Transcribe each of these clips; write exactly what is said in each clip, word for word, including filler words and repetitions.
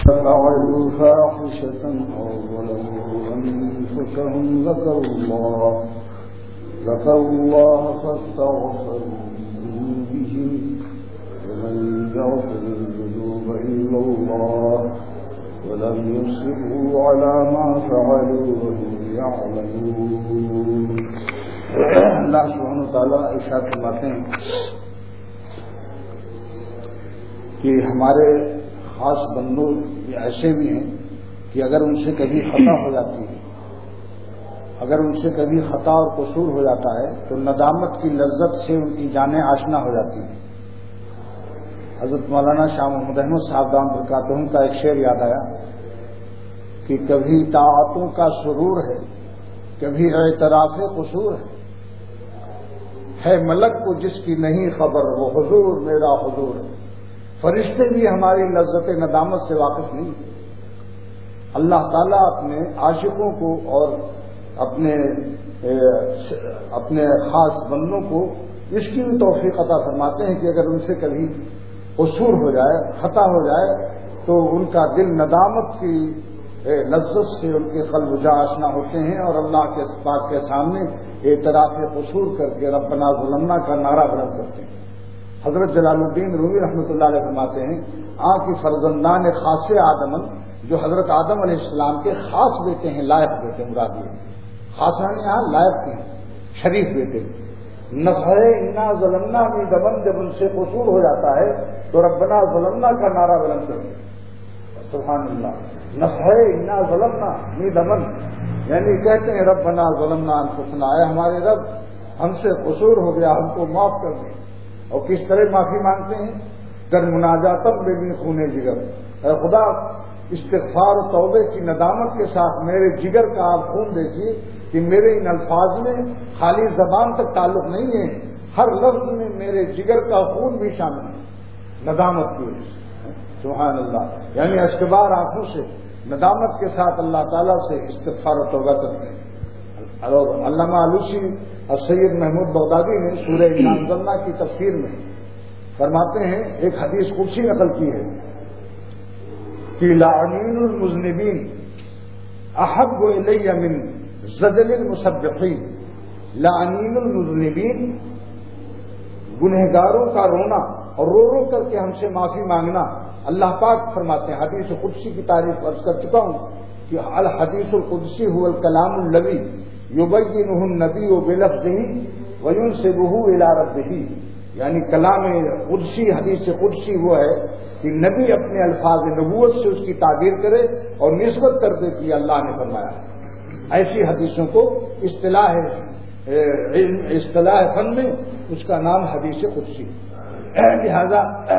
فعلوا فاحشة أو ظلموا أنفسهم ذكروا الله ذكروا الله فاستغفروا لذنوبهم ومن يغفر الذنوب إلا الله ولم يصروا على ما فعلوا وهم يعلمون. اللہ سبحانہ وتعالیٰ ارشاد فرماتے ہیں کہ ہمارے خاص بندوں ایسے بھی ہیں کہ اگر ان سے کبھی خطا ہو جاتی ہے اگر ان سے کبھی خطا اور قصور ہو جاتا ہے تو ندامت کی لذت سے ان کی جانیں آشنا ہو جاتی ہیں. حضرت مولانا شاہ محمد احمد صاحب دام برکاتہم کا ایک شعر یاد آیا کہ کبھی طاعتوں کا سرور ہے کبھی اعتراف قصور ہے ہے ملک کو جس کی نہیں خبر وہ حضور میرا حضور ہے. فرشتے بھی ہماری لذت ندامت سے واقف نہیں. اللہ تعالیٰ اپنے عاشقوں کو اور اپنے اپنے خاص بندوں کو اس کی بھی توفیق عطا فرماتے ہیں کہ اگر ان سے کبھی قصور ہو جائے خطا ہو جائے تو ان کا دل ندامت کی لذت سے ان کے قلب جا آشنا ہوتے ہیں اور اللہ کے پاک کے سامنے اعتراف قصور کر کے ربنا ظلمنا کا نعرہ بلند کرتے ہیں. حضرت جلال الدین رومی رحمۃ اللہ علیہ فرماتے ہیں آن کی فرزندان خاص آدمن جو حضرت آدم علیہ السلام کے خاص بیٹے ہیں لائق بیٹے مراد یہ خاص یہاں لائق کے ہیں شریف بیٹے. نفع انا ظلمنا می دمن جب ان سے قصور ہو جاتا ہے تو ربنا ظلمنا کا نعرہ بلند کرتے ہیں. سبحان اللہ. نفع انا ظلمنا می دمن یعنی کہتے ہیں ربنا ظلمنا انفسنا اے ہمارے رب ہم سے قصور ہو گیا ہم کو معاف کر دیں. اور کس طرح معافی مانگتے ہیں در مناجاتم بے بھی خونے جگر اے خدا استغفار و توبے کی ندامت کے ساتھ میرے جگر کا آپ خون دیکھیے کہ میرے ان الفاظ میں خالی زبان تک تعلق نہیں ہے ہر لفظ میں میرے جگر کا خون بھی شامل ہے ندامت کی وجہ سے. سبحان اللہ. یعنی اشکبار آنکھوں سے ندامت کے ساتھ اللہ تعالیٰ سے استغفار و توبہ کرتے ہیں. اور علامہ علوسی اور سید محمود بغدادی نے سورہ انزلنا کی تفسیر میں فرماتے ہیں ایک حدیث قدسی نقل کی ہے کہ لعنین المذنبین احب الی من زجل المسبحین. لعنین المذنبین گنہگاروں کا رونا اور رو رو کر کے ہم سے معافی مانگنا. اللہ پاک فرماتے ہیں حدیث قدسی کی تعریف عرض کر چکا ہوں کہ الحدیث القدسی هو الکلام الذی یبینہ النبی بلفظہ وینسبہ الی ربہ. یعنی کلام قدسی حدیث قدسی وہ ہے کہ نبی اپنے الفاظ نبوت سے اس کی تعبیر کرے اور نسبت کر دے کہ اللہ نے فرمایا. ایسی حدیثوں کو اصطلاح اصطلاح فن میں اس کا نام حدیث قدسی. لہذا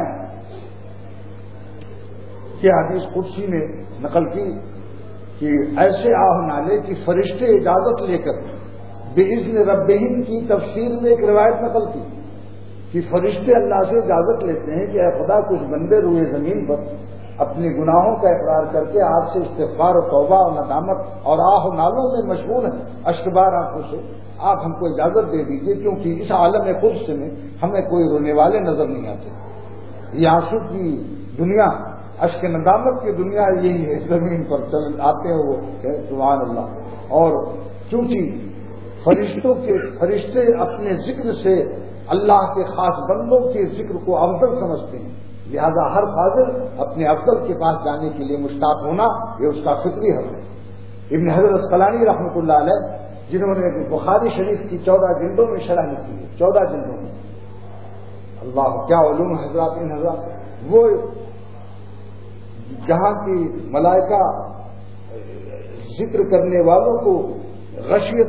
کہ حدیث قدسی نے نقل کی کہ ایسے آہ نالے کی فرشتے اجازت لے کر بِإِذْنِ رَبِّهِمْ کی تفسیر میں ایک روایت نقل کی کہ فرشتے اللہ سے اجازت لیتے ہیں کہ اے خدا کچھ بندے روئے زمین پر اپنے گناہوں کا اقرار کر کے آپ سے استغفار و توبہ اور ندامت اور آہ و نالوں میں مشغول ہیں اشکبار آنکھوں سے آپ ہم کو اجازت دے دیجیے کیونکہ اس عالم قدس میں ہمیں کوئی رونے والے نظر نہیں آتے. یہ آنسو کی دنیا اشک ندامت کی دنیا یہی ہے زمین پر چل آتے ہیں وہ سبحان اللہ. اور چونکہ فرشتوں کے فرشتے اپنے ذکر سے اللہ کے خاص بندوں کے ذکر کو افضل سمجھتے ہیں لہذا ہر فاضل اپنے افضل کے پاس جانے کے لیے مشتاق ہونا یہ اس کا فطری حق ہے. ابن حجر اسقلانی رحمۃ اللہ علیہ جنہوں نے بخاری شریف کی چودہ جلدوں میں شرح لکھی ہے چودہ جلدوں میں اللہ کیا علوم حضرات ان حضرات وہ جہاں کی ملائکہ ذکر کرنے والوں کو غشیت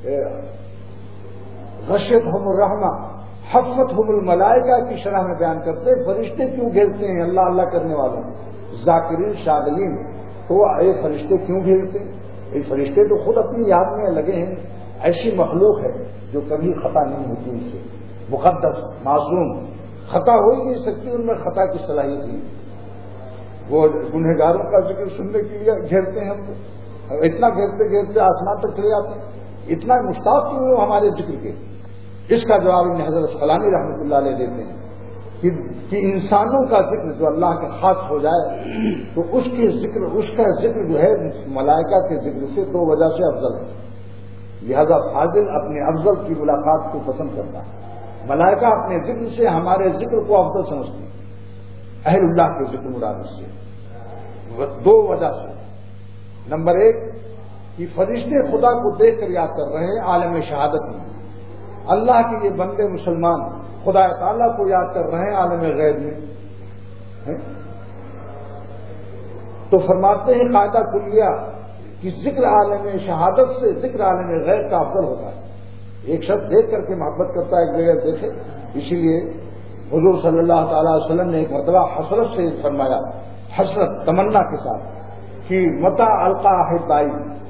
غشیت ہم الرحمہ حفت ہم الملائکہ کی شرح میں بیان کرتے فرشتے کیوں گھیرتے ہیں اللہ اللہ کرنے والوں ذاکرین شاغلین تو اے فرشتے کیوں گھیرتے ہیں. یہ فرشتے تو خود اپنی یاد میں لگے ہیں. ایسی مخلوق ہے جو کبھی خطا نہیں ہوتی ان سے مقدس معصوم خطا ہو ہی نہیں سکتی ان میں خطا کی صلاحیت نہیں. وہ گنہگاروں کا ذکر سننے کے لیے گھیرتے ہیں ہم کو اتنا گھیرتے گھیرتے آسمان تک چلے جاتے ہیں. اتنا مشتاق کیوں ہو ہمارے ذکر کے. اس کا جواب ابن حجر اسقلانی رحمۃ اللہ علیہ دیتے ہیں کہ, کہ انسانوں کا ذکر جو اللہ کے خاص ہو جائے تو اس کے ذکر اس کا ذکر جو ہے ملائکہ کے ذکر سے دو وجہ سے افضل ہے. لہذا فاضل اپنے افضل کی ملاقات کو پسند کرتا ہے. ملائکہ اپنے ذکر سے ہمارے ذکر کو افضل سمجھتے ہیں اہل اللہ کے ذکر مراد سے دو وجہ سے. نمبر ایک کہ فرشتے خدا کو دیکھ کر یاد کر رہے ہیں عالم شہادت میں. اللہ کے یہ بندے مسلمان خدا تعالیٰ کو یاد کر رہے ہیں عالم غیب میں. تو فرماتے ہیں قاعدہ کلیہ کہ ذکر عالم شہادت سے ذکر عالم غیب کا افضل ہوتا ہے. ایک شخص دیکھ کر کے محبت کرتا ہے ایک بغیر دیکھے. اسی لیے حضور صلی اللہ تعالی وسلم نے ایک مرتبہ حسرت سے فرمایا, حسرت تمنا کے ساتھ, کہ متا القا احبائی.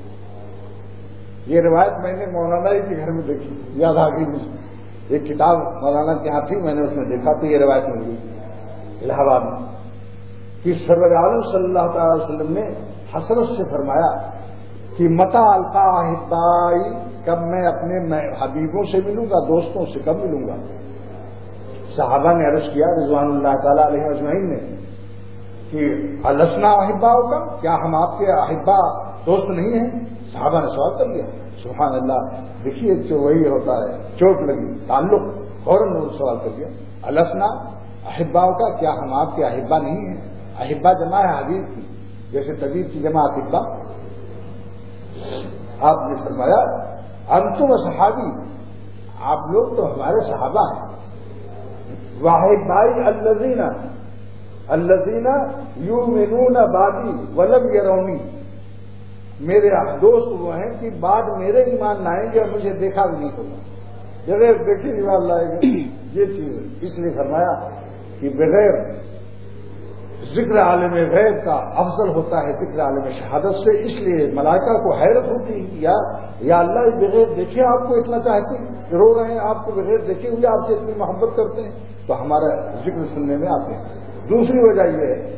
یہ روایت میں نے مولانا کے گھر میں دیکھی, یاد آ گئی مجھے. ایک کتاب مولانا کے ہاں تھی, میں نے اس میں دیکھا تو یہ روایت مل گئی الہ آباد میں کہ سرور عالم صلی اللہ تعالی وسلم نے حسرت سے فرمایا کہ متا القا احبائی, کب میں اپنے حبیبوں سے ملوں گا, دوستوں سے کب ملوں گا. صحابہ نے عرض کیا رضوان اللہ تعالی علیہ اجمعین نے کہ السنا احباؤ کا, کیا ہم آپ کے احبا دوست نہیں ہیں؟ صحابہ نے سوال کر لیا. سبحان اللہ, دیکھیے جو وہی ہوتا ہے, چوٹ لگی تعلق, فوراً سوال کر لیا السنا احباؤ کا, کیا ہم آپ کے احبا نہیں ہیں؟ احبا جمع ہے حبیب کی, جیسے طبیب کی جمع احبا. آپ نے فرمایا انتم صحابی, آپ لوگ تو ہمارے صحابہ ہیں. واحبائی الذین الذین یؤمنون بعدی ولم یرونی, میرے دوست وہ ہیں کہ بعد میرے ایمان لائیں گے اور مجھے دیکھا بھی نہیں ہوگا. بغیر دیکھے ایمان لائیں گے, یہ چیز اس لیے فرمایا کہ بغیر ذکر عالم غیب کا افضل ہوتا ہے ذکر عالم شہادت سے. اس لیے ملائکہ کو حیرت ہوتی ہے یا یا اللہ بغیر دیکھے آپ کو اتنا چاہتے ہیں, رو رہے ہیں آپ کو بغیر دیکھے ہوئے آپ سے اتنی محبت کرتے ہیں, تو ہمارا ذکر سننے میں آتے ہیں. دوسری وجہ یہ ہے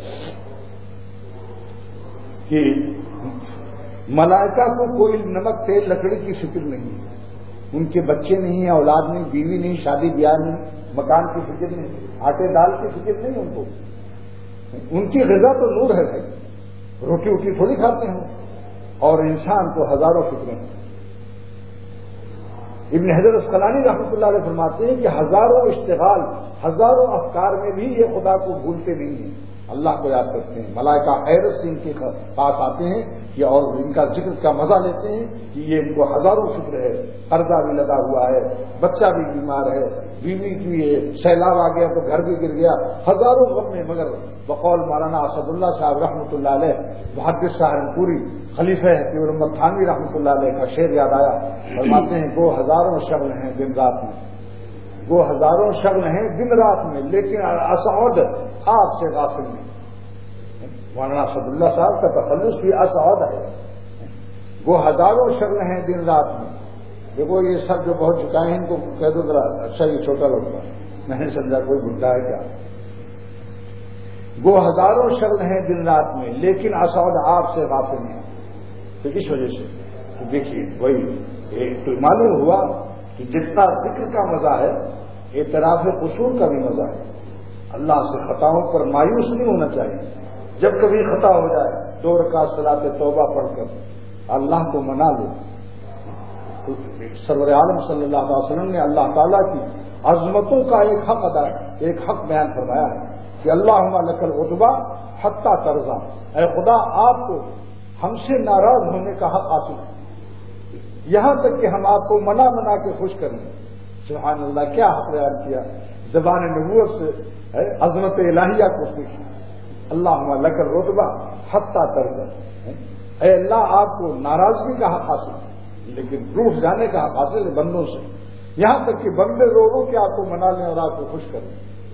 کہ ملائکہ کو کوئی نمک تیل لکڑی کی فکر نہیں ہے. ان کے بچے نہیں ہیں, اولاد نہیں, بیوی نہیں, شادی بیاہ نہیں, مکان کی فکر نہیں, آٹے دال کی فکر نہیں ان کو. ان کی غذا تو نور ہے بھائی, روٹی ووٹی تھوڑی کھاتے ہیں. اور انسان کو ہزاروں فکریں ہیں. ابن حجر اسقلانی رحمۃ اللہ علیہ فرماتے ہیں کہ ہزاروں اشتغال, ہزاروں افکار میں بھی یہ خدا کو بھولتے نہیں ہیں, اللہ کو یاد کرتے ہیں. ملائکہ حیرت سے ان کے پاس آتے ہیں یا اور ان کا ذکر کا مزہ لیتے ہیں کہ یہ ان کو ہزاروں فکر ہے. قرضہ بھی لگا ہوا ہے, بچہ بھی بیمار ہے, بیوی کی سیلاب آ گیا تو گھر بھی گر گیا, ہزاروں غم میں. مگر بقول مولانا اسد اللہ صاحب رحمۃ اللہ علیہ, محدث سہارنپوری, خلیفہ حکیم الامت تھانوی رحمۃ اللہ علیہ کا شعر یاد آیا. فرماتے ہیں گو ہزاروں شغل ہیں دن رات میں, وہ ہزاروں شغل ہیں دن رات میں, لیکن اسعود آپ سے غافل نہیں. مولانا اسد اللہ صاحب کا تخلص بھی اسعود ہے. وہ ہزاروں شغل ہیں دن رات میں. دیکھو یہ سب جو بہت چکائے ہیں ان کو کہہ دو ذرا, اچھا یہ چھوٹا لڑکا, میں نے سمجھا کوئی بڈھا ہے کیا. وہ ہزاروں شغل ہیں دن رات میں, لیکن اسعود آپ سے غافل نہیں. تو اس وجہ سے تو دیکھیے وہی ایک تو معلوم ہوا کہ جتنا ذکر کا مزہ ہے اعتراف قصور کا بھی مزہ ہے. اللہ سے خطاؤں پر مایوس نہیں ہونا چاہیے. جب کبھی خطا ہو جائے دو رکعت صلاۃ توبہ پڑھ کر اللہ کو منا لے. تو سرور عالم صلی اللہ علیہ وسلم نے اللہ تعالیٰ کی عظمتوں کا ایک حق ادا ایک حق بیان فرمایا ہے کہ اللہم لک العتبی حتی ترضی, اے خدا آپ کو ہم سے ناراض ہونے کا حق حاصل ہے, یہاں تک کہ ہم آپ کو منا منا کے خوش کریں. سبحان اللہ, کیا حق بیان کیا زبان نبوت سے عظمت الہیہ کو سیکھی. اللہم لک العتبی حتی ترضی, اے اللہ آپ کو ناراضگی کا حق حاصل ہے لیکن روح جانے کا حق حاصل ہے بندوں سے, یہاں تک کہ بندے رو رو کے آپ کو منا لیں اور آپ کو خوش کریں.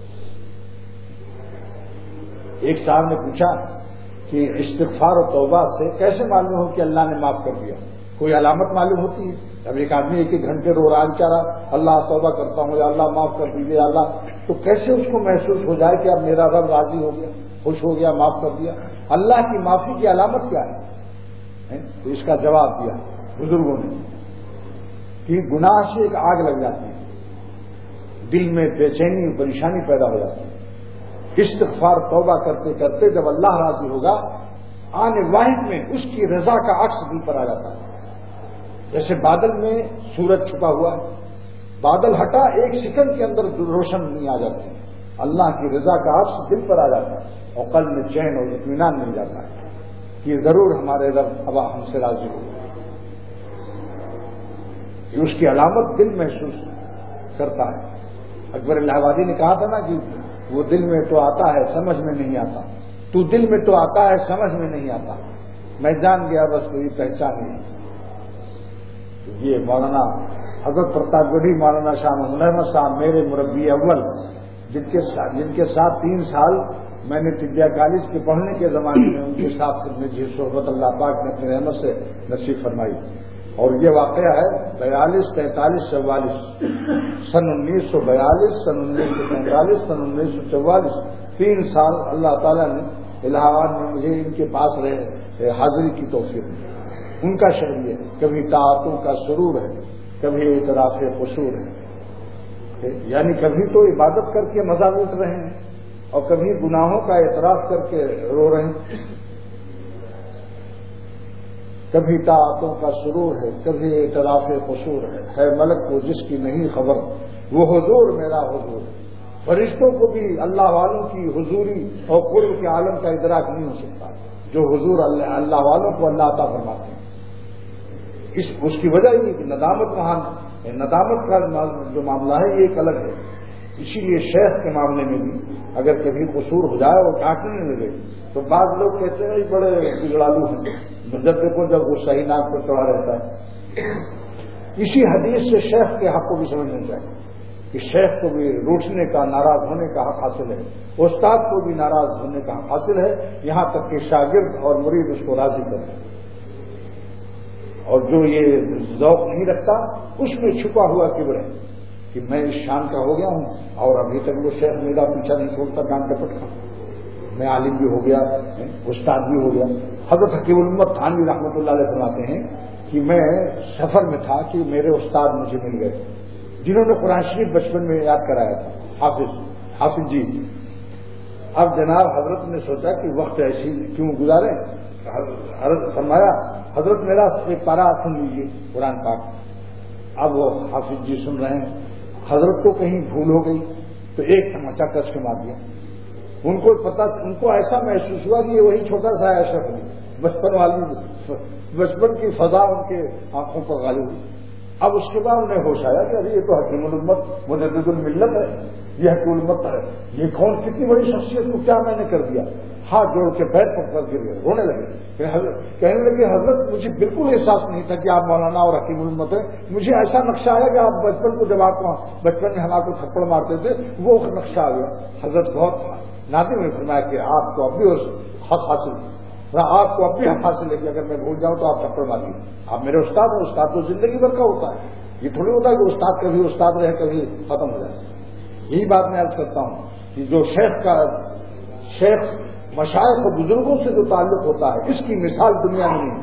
ایک صاحب نے پوچھا کہ استغفار و توبہ سے کیسے معلوم ہو کہ اللہ نے معاف کر دیا؟ کوئی علامت معلوم ہوتی ہے؟ اب ایک آدمی ایک ایک گھنٹے رو رہا بیچارہ, اللہ توبہ کرتا ہوں یا اللہ معاف کر دیجیے اللہ, تو کیسے اس کو محسوس ہو جائے کہ اب میرا رب راضی ہو گیا, خوش ہو گیا, معاف کر دیا؟ اللہ کی معافی کی علامت کیا ہے؟ تو اس کا جواب دیا بزرگوں نے کہ گناہ سے ایک آگ لگ جاتی ہے, دل میں بے چینی و پریشانی پیدا ہو جاتی ہے۔ استغفار توبہ کرتے کرتے جب اللہ راضی ہوگا، آنے واحد میں اس کی رضا کا عکس دل پر آ جاتا ہے۔ جیسے بادل میں سورج چھپا ہوا ہے، بادل ہٹا ایک سیکنڈ کے اندر روشن نہیں آ جاتی، اللہ کی رضا کا عکس دل پر آ جاتا ہے اور قلب میں چین اور اطمینان مل جاتا ہے کہ ضرور ہمارے رب اب ہم سے راضی ہو۔ یہ اس کی علامت دل محسوس کرتا ہے۔ اکبر الہ آبادی نے کہا تھا نا کہ وہ دل میں تو آتا ہے سمجھ میں نہیں آتا، تو دل میں تو آتا ہے سمجھ میں نہیں آتا، میں جان گیا بس کوئی پہچان نہیں۔ یہ مولانا حضرت پرتاپ گڑھی مولانا شاہ محمد احمد صاحب میرے مربی اول، جن کے ساتھ جن کے ساتھ تین سال میں نے طبیہ کالج کے پڑھنے کے زمانے میں ان کے ساتھ خدمت جی صحبت اللہ پاک نے اپنی رحمت سے نصیب فرمائی۔ اور یہ واقعہ ہے بیالیس تینتالیس چوالیس سن انیس سو بیالیس سن انیس سو تینتالیس سن انیس سو چوالیس تین سال اللہ تعالیٰ نے الہ آباد میں مجھے ان کے پاس رہے حاضری کی توفیق دی۔ ان کا شعر یہ ہے، کبھی طاعتوں کا سرور ہے، کبھی اعتراف قصور ہے، یعنی کبھی تو عبادت کر کے مزہ لوٹ رہے ہیں اور کبھی گناہوں کا اعتراف کر کے رو رہے ہیں۔ کبھی طاعتوں کا سرور ہے، کبھی اعتراف قصور ہے، ہے ملک کو جس کی نہیں خبر وہ حضور میرا حضور ہے۔ فرشتوں کو بھی اللہ والوں کی حضوری اور قرب کے عالم کا ادراک نہیں ہو سکتا جو حضور اللہ, اللہ والوں کو اللہ عطا فرماتے ہیں۔ اس اس کی وجہ یہ کہ ندامت وہاں ندامت کا جو معاملہ ہے یہ ایک الگ ہے۔ اسی لیے شیخ کے معاملے میں بھی اگر کبھی قصور ہو جائے اور ڈانٹنے لگے تو بعض لوگ کہتے ہیں بڑے بگڑالو ہیں، جب دیکھو جب وہ صحیح ناک پر چڑھا رہتا ہے۔ اسی حدیث سے شیخ کے حق کو بھی سمجھنا چاہیے کہ شیخ کو بھی روٹنے کا ناراض ہونے کا حق حاصل ہے، استاد کو بھی ناراض ہونے کا حق حاصل ہے، یہاں تک کہ شاگرد اور مرید اس کو راضی کرے۔ اور جو یہ ذوق نہیں رکھتا اس میں چھپا ہوا کبر ہے کہ میں اس شان کا ہو گیا ہوں اور ابھی تک وہ شیخ میرا پیچھا نہیں چھوڑتا کام کا پٹکا، میں عالم بھی ہو گیا، استاد بھی ہو گیا۔ حضرت حکیم الامت تھانوی رحمۃ اللہ علیہ فرماتے ہیں کہ میں سفر میں تھا کہ میرے استاد مجھے مل گئے جنہوں نے قرآن شریف بچپن میں یاد کرایا تھا، حافظ حافظ جی۔ اب جناب حضرت نے سوچا کہ وقت ایسی کیوں گزارے، حضرت فرمایا حضرت میرا ایک پارا سن لیجیے قرآن پاک۔ اب وہ حافظ جی سن رہے ہیں، حضرت کو کہیں بھول ہو گئی تو ایک تماچا کس کے مار دیا۔ ان کو پتا ان کو ایسا محسوس ہوا کہ یہ وہی چھوٹا سا اشرف نہیں، بچپن والی بچپن کی فضا ان کے آنکھوں پر غالب ہوئی۔ اب اس کے بعد انہیں ہوش آیا کہ ارے یہ تو حکیم الامت مجدد الملت ہے، یہ حکیم الامت ہے، یہ کون کتنی بڑی شخصیت کو کیا میں نے کر دیا۔ ہاتھ جوڑ کے پیر پکڑ گر گئے، رونے لگے، کہنے لگے حضرت مجھے بالکل احساس نہیں تھا کہ آپ مولانا اور حکیم الامت ہیں، مجھے ایسا نقشہ آیا کہ آپ بچپن کو جب آپ بچپن میں ہم آپ کو تھپڑ مارتے تھے وہ نقشہ آ گیا۔ حضرت بہت نادم نے فرمایا کہ آپ کو اب بھی حق حاصل ہے، آپ کو اب بھی حق حاصل ہے کہ اگر میں بھول جاؤں تو آپ تھپڑ ماریں، آپ میرے استاد ہیں، استاد تو زندگی بھر کا ہوتا ہے، یہ تھوڑی ہوتا ہے کہ استاد کبھی استاد رہے کبھی ختم ہو جائے۔ یہی بات میں عرض کرتا ہوں کہ جو شیخ کا شیخ مشائخ و بزرگوں سے جو تعلق ہوتا ہے اس کی مثال دنیا میں نہیں،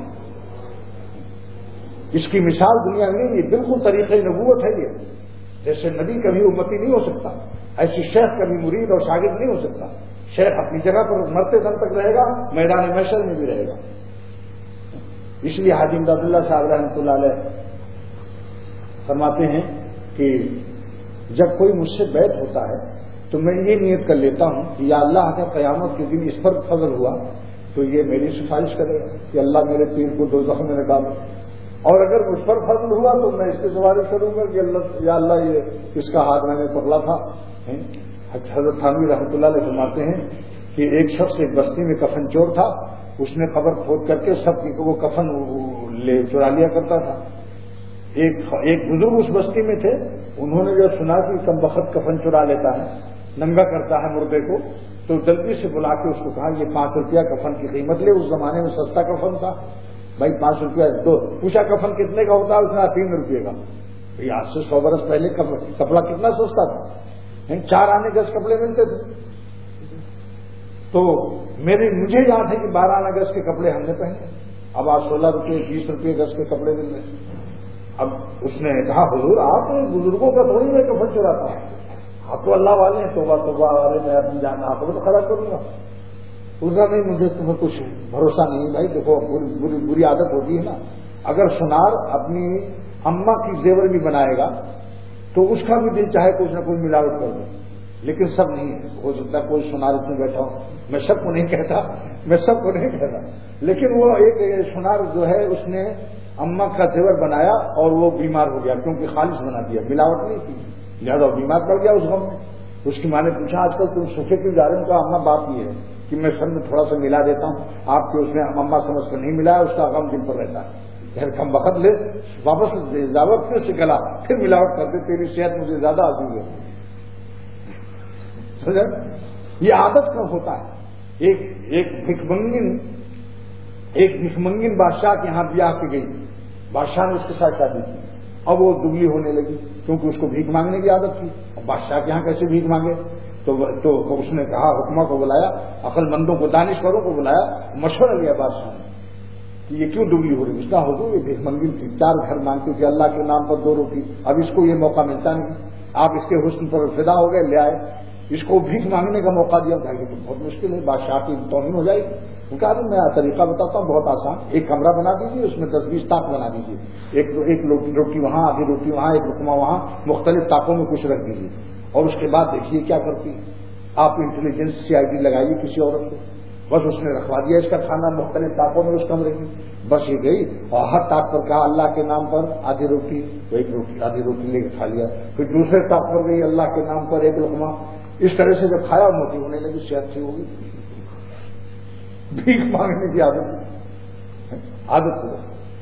اس کی مثال دنیا میں نہیں، یہ بالکل طریقۂ نبوت ہے۔ یہ جیسے نبی کبھی امتی نہیں ہو سکتا، ایسی شیخ کبھی مرید اور شاگرد نہیں ہو سکتا۔ شیخ اپنی جگہ پر مرتے دم تک رہے گا، میدان محشر میں بھی رہے گا۔ اس لیے حاجی امداد اللہ صاحب رحمۃ اللہ علیہ فرماتے ہیں کہ جب کوئی مجھ سے بیعت ہوتا ہے تو میں یہ نیت کر لیتا ہوں کہ یا اللہ اگر قیامت کے دن اس پر فضل ہوا تو یہ میری سفارش کرے گا کہ اللہ میرے پیر کو دوزخ میں نکالو، اور اگر اس پر فضل ہوا تو میں اس کی سفارش کروں گا کہ اللہ یا اللہ یہ اس کا ہاتھ میں نے پکڑا تھا۔ حضرت تھانوی رحمۃ اللہ علیہ فرماتے ہیں کہ ایک شخص ایک بستی میں کفن چور تھا، اس نے قبر کھود کر کے سب کی وہ کفن لے چرا لیا کرتا تھا۔ ایک ایک بزرگ اس بستی میں تھے، انہوں نے جب سنا کہ کم بخت کفن چرا لیتا ہے، ننگا کرتا ہے مردے کو، تو جلدی سے بلا کے اس کو کہا یہ پانچ روپیہ کفن کی قیمت لے۔ اس زمانے میں سستا کفن تھا بھائی، پانچ روپیہ دو۔ پوچھا کفن کتنے کا ہوتا ہے؟ اس نے تین روپئے کا۔ بھائی آج سے سو برس پہلے کپڑا کتنا سستا تھا، چار آنے گز کپڑے ملتے تھے۔ تو میرے مجھے یاد ہے کہ بارہ آنے گز کے کپڑے ہم نے پہنے، اب آج سولہ روپئے بیس روپئے گز کے کپڑے مل رہے ہیں۔ اب اس نے کہا حضور آپ بزرگوں کا تھوڑی میں کفن چراتا ہوں، آپ تو اللہ والے ہیں، توبہ توبہ والے میں اپنی جان آپ کو تو خراب کروں گا. پوچھا نہیں مجھے تمہیں کچھ بھروسہ نہیں. بھائی دیکھو بری, بری, بری عادت ہوتی ہے نا. اگر سنار اپنی اماں کی زیور بھی بنائے گا تو اس کا بھی دل چاہے کچھ نہ کچھ ملاوٹ کر دے، لیکن سب نہیں ہے. ہو سکتا ہے کوئی سنار اس میں بیٹھا ہو، میں سب کو نہیں کہتا، میں سب کو نہیں کہتا، لیکن وہ ایک سنار جو ہے اس نے اماں کا زیور بنایا اور وہ بیمار ہو گیا کیونکہ خالص بنا دیا، ملاوٹ نہیں کی، لہٰذا وہ بیمار پڑ گیا اس غم میں. اس کی ماں نے پوچھا آج کل تم سوکھے کیوں جا رہے ہو؟ کہا اماں بات یہ ہے کہ میں سب میں تھوڑا سا ملا دیتا ہوں، آپ کے اس میں اماں سمجھ کر نہیں ملایا، اس کا غم دل پر رہتا ہے. پھر کم وقت لے واپس دعوت پھر سے گلا پھر ملاوٹ کر دے، تیری صحت مجھے زیادہ عزیز ہے. یہ عادت کا ہوتا ہے. ایک ایک بھکمنگن ایک بھکمنگن بادشاہ کے یہاں بیاہ کی گئی، بادشاہ نے اس کے ساتھ شادی کی. اب وہ دبلی ہونے لگی کیونکہ اس کو بھیک مانگنے کی عادت تھی. اب بادشاہ کے یہاں کیسے بھیک مانگے؟ تو تو اس نے کہا حکمہ کو بلایا، عقل مندوں کو دانشوروں کو بلایا، مشورہ لیا بادشاہ نے کہ یہ کیوں دبلی ہو رہی ہے. اس کا حضور یہ بھیک منگن تھی، چار گھر مانگتی تھی اللہ کے نام پر دو روٹی، اب اس کو یہ موقع ملتا نہیں، آپ اس کے حسن پر فدا ہو گئے، لے آئے، اس کو بھیک مانگنے کا موقع دیا. کہ تو بہت مشکل ہے، بادشاہ کی توہین ہو جائے گی. ان کا میں طریقہ بتاتا ہوں بہت آسان. ایک کمرہ بنا دیجیے، اس میں دس بیس طاق بنا دیجیے، ایک ایک روٹی وہاں، آدھی روٹی وہاں، ایک رکما وہاں، مختلف طاقوں میں کچھ رکھ دیجیے. اور اس کے بعد دیکھیے کیا کرتی ہے. آپ انٹیلیجنس سی آئی ڈی لگائیے کسی عورت کو، بس اس نے رکھوا دیا اس کا کھانا مختلف طاقوں میں اس کمرے میں. بس یہ گئی اور ہر طاق پر کہا اللہ کے نام پر آدھی روٹی، تو ایک روٹی آدھی روٹی لے کے کھا لیا. پھر دوسرے طاق پر گئی اللہ کے نام پر ایک رکما. اس طرح سے جب کھایا موٹی ہونے لگی، صحت ٹھیک ہوگی. بھیک مانگنے کی عادت عادت ہو.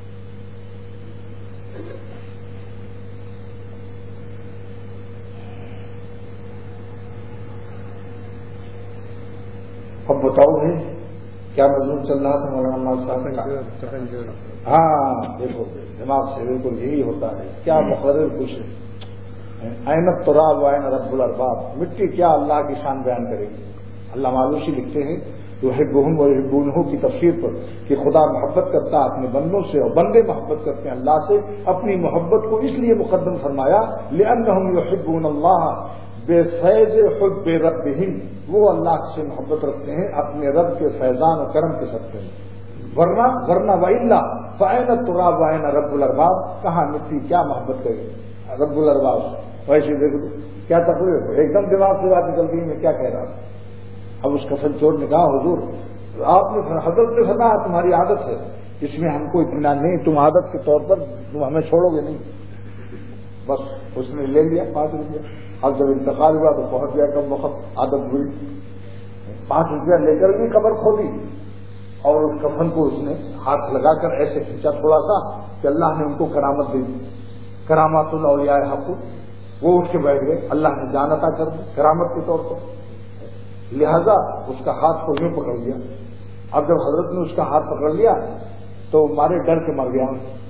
اب بتاؤ بھائی کیا مضمون چل رہا تھا مولانا صاحب کا؟ ہاں دیکھو دماغ سے بالکل یہی ہوتا ہے. کیا مقرر کچھ عین التراب وعین رب الارباب، مٹی کیا اللہ کی شان بیان کرے گی. اللہ مالوسی لکھتے ہیں یحبہم ویحبونہ کی تفسیر پر کہ خدا محبت کرتا ہے اپنے بندوں سے اور بندے محبت کرتے ہیں اللہ سے. اپنی محبت کو اس لیے مقدم فرمایا لأنہم یحبون اللہ بے فیض حب ربہم، وہ اللہ سے محبت رکھتے ہیں اپنے رب کے فیضان و کرم کے صدقے میں. ورنہ ورنہ وإلا فأین التراب وأین رب الارباب، کہاں مٹی کیا محبت کرے رب الارباب سے. ویسے دیکھو کیا تقریر ہے، ایک دم دماغ سے بات نکل گئی میں کیا کہہ رہا تھا. اب اس کفن چور نے کہا حضور آپ نے حضرت نے فرمایا تمہاری عادت ہے، اس میں ہم کو اطمینان نہیں، تم عادت کے طور پر تم ہمیں چھوڑو گے نہیں. بس اس نے لے لیا پانچ روپیہ. اب جب انتقال ہوا تو پہنچ گیا کم وقت عادت ہوئی، پانچ روپیہ لے کر بھی قبر کھولی اور اس کفن کو اس نے ہاتھ لگا کر ایسے کھینچا تھوڑا سا کہ اللہ نے ان کو کرامت دے دی. کرامات الاولیاء حق. وہ اٹھ کے بیٹھ گئے، اللہ نے جان عطا کر دی کرامت کے طور پر. لہذا اس کا ہاتھ کو یوں پکڑ لیا. اب جب حضرت نے اس کا ہاتھ پکڑ لیا تو مارے ڈر کے مر گیا،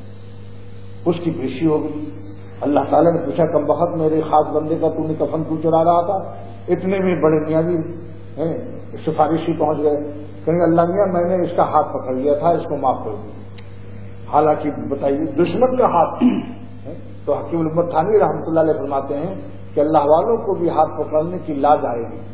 اس کی پیشی ہو گئی. اللہ تعالیٰ نے پوچھا کم بخت میرے خاص بندے کا تو نے کفن کیوں چرا رہا تھا؟ اتنے میں بڑے میاں جی سفارشی پہنچ گئے، کہیں اللہ میاں میں نے اس کا ہاتھ پکڑ لیا تھا، اس کو معاف کر دیا. حالانکہ بتائیے دشمن کا ہاتھ. تو حکیم الامت تھانوی رحمۃ اللہ علیہ فرماتے ہیں کہ اللہ والوں کو بھی ہاتھ پکڑنے کی لاج آئے گی.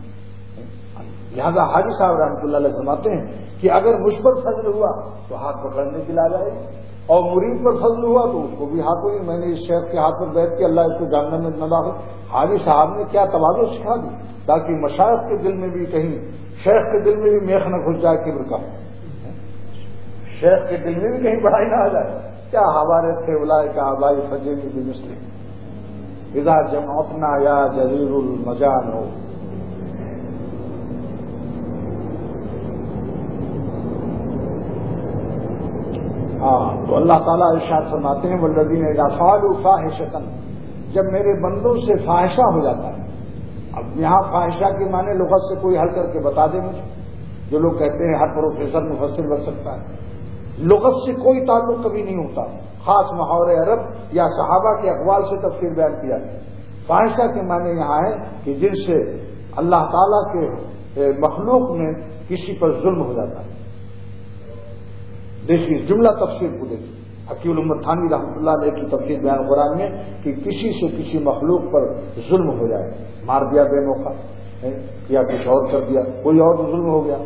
لہذا حاجی صاحب رحمۃ اللہ علیہ فرماتے ہیں کہ اگر مجھ پر فضل ہوا تو ہاتھ پکڑنے کی لاج آئے گی، اور مرید پر فضل ہوا تو اس کو بھی ہاتھ ہوئی. میں نے اس شیخ کے ہاتھ پر بیٹھ کے اللہ اس کو جہنم میں نہ ڈالے. حاجی صاحب نے کیا تواضع سکھا دی تاکہ مشائخ کے دل میں بھی کہیں شیخ کے دل میں بھی میخ نہ گھس جائے کبر کا، شیخ کے دل میں بھی کہیں بڑائی نہ آ جائے. کیا ہمارے تھے اولائے کا آبائی فجر بھی مسلم اذا جمعتنا یا جریر المجان ہو. ہاں تو اللہ تعالیٰ ارشاد فرماتے ہیں والذین اذا فعلوا فاحشۃ، جب میرے بندوں سے فاحشہ ہو جاتا ہے. اب یہاں فاحشہ کے معنی لغت سے کوئی حل کر کے بتا دیں مجھے. جو لوگ کہتے ہیں ہر پروفیسر مفسر بن سکتا ہے، لغت سے کوئی تعلق کبھی نہیں ہوتا. خاص محاورے عرب یا صحابہ کے اقوال سے تفسیر بیان کیا ہے. فاحشہ کے معنی یہاں ہے کہ جن سے اللہ تعالیٰ کے مخلوق میں کسی پر ظلم ہو جاتا ہے. دیکھیے جملہ تفسیر کو دیکھیے. حکیم الامت تھانوی رحمۃ اللہ علیہ کی تفسیر بیان قرآن میں کہ کسی سے کسی مخلوق پر ظلم ہو جائے، مار دیا بے موقع یا کچھ اور کر دیا، کوئی اور ظلم ہو گیا،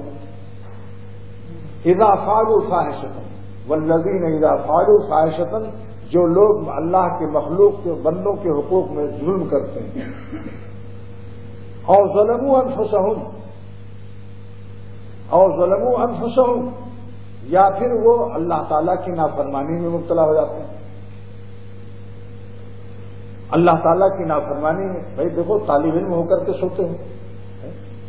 اذا فعلوا فاحشۃ والذین اذا فعلوا فاحشۃ، جو لوگ اللہ کے مخلوق کے بندوں کے حقوق میں ظلم کرتے ہیں، اور ظلموا انفسهم اور ظلموا انفسهم، یا پھر وہ اللہ تعالیٰ کی نافرمانی میں مبتلا ہو جاتے ہیں۔ اللہ تعالیٰ کی نافرمانی میں، بھائی دیکھو طالب علم ہو کر کے سوتے ہیں،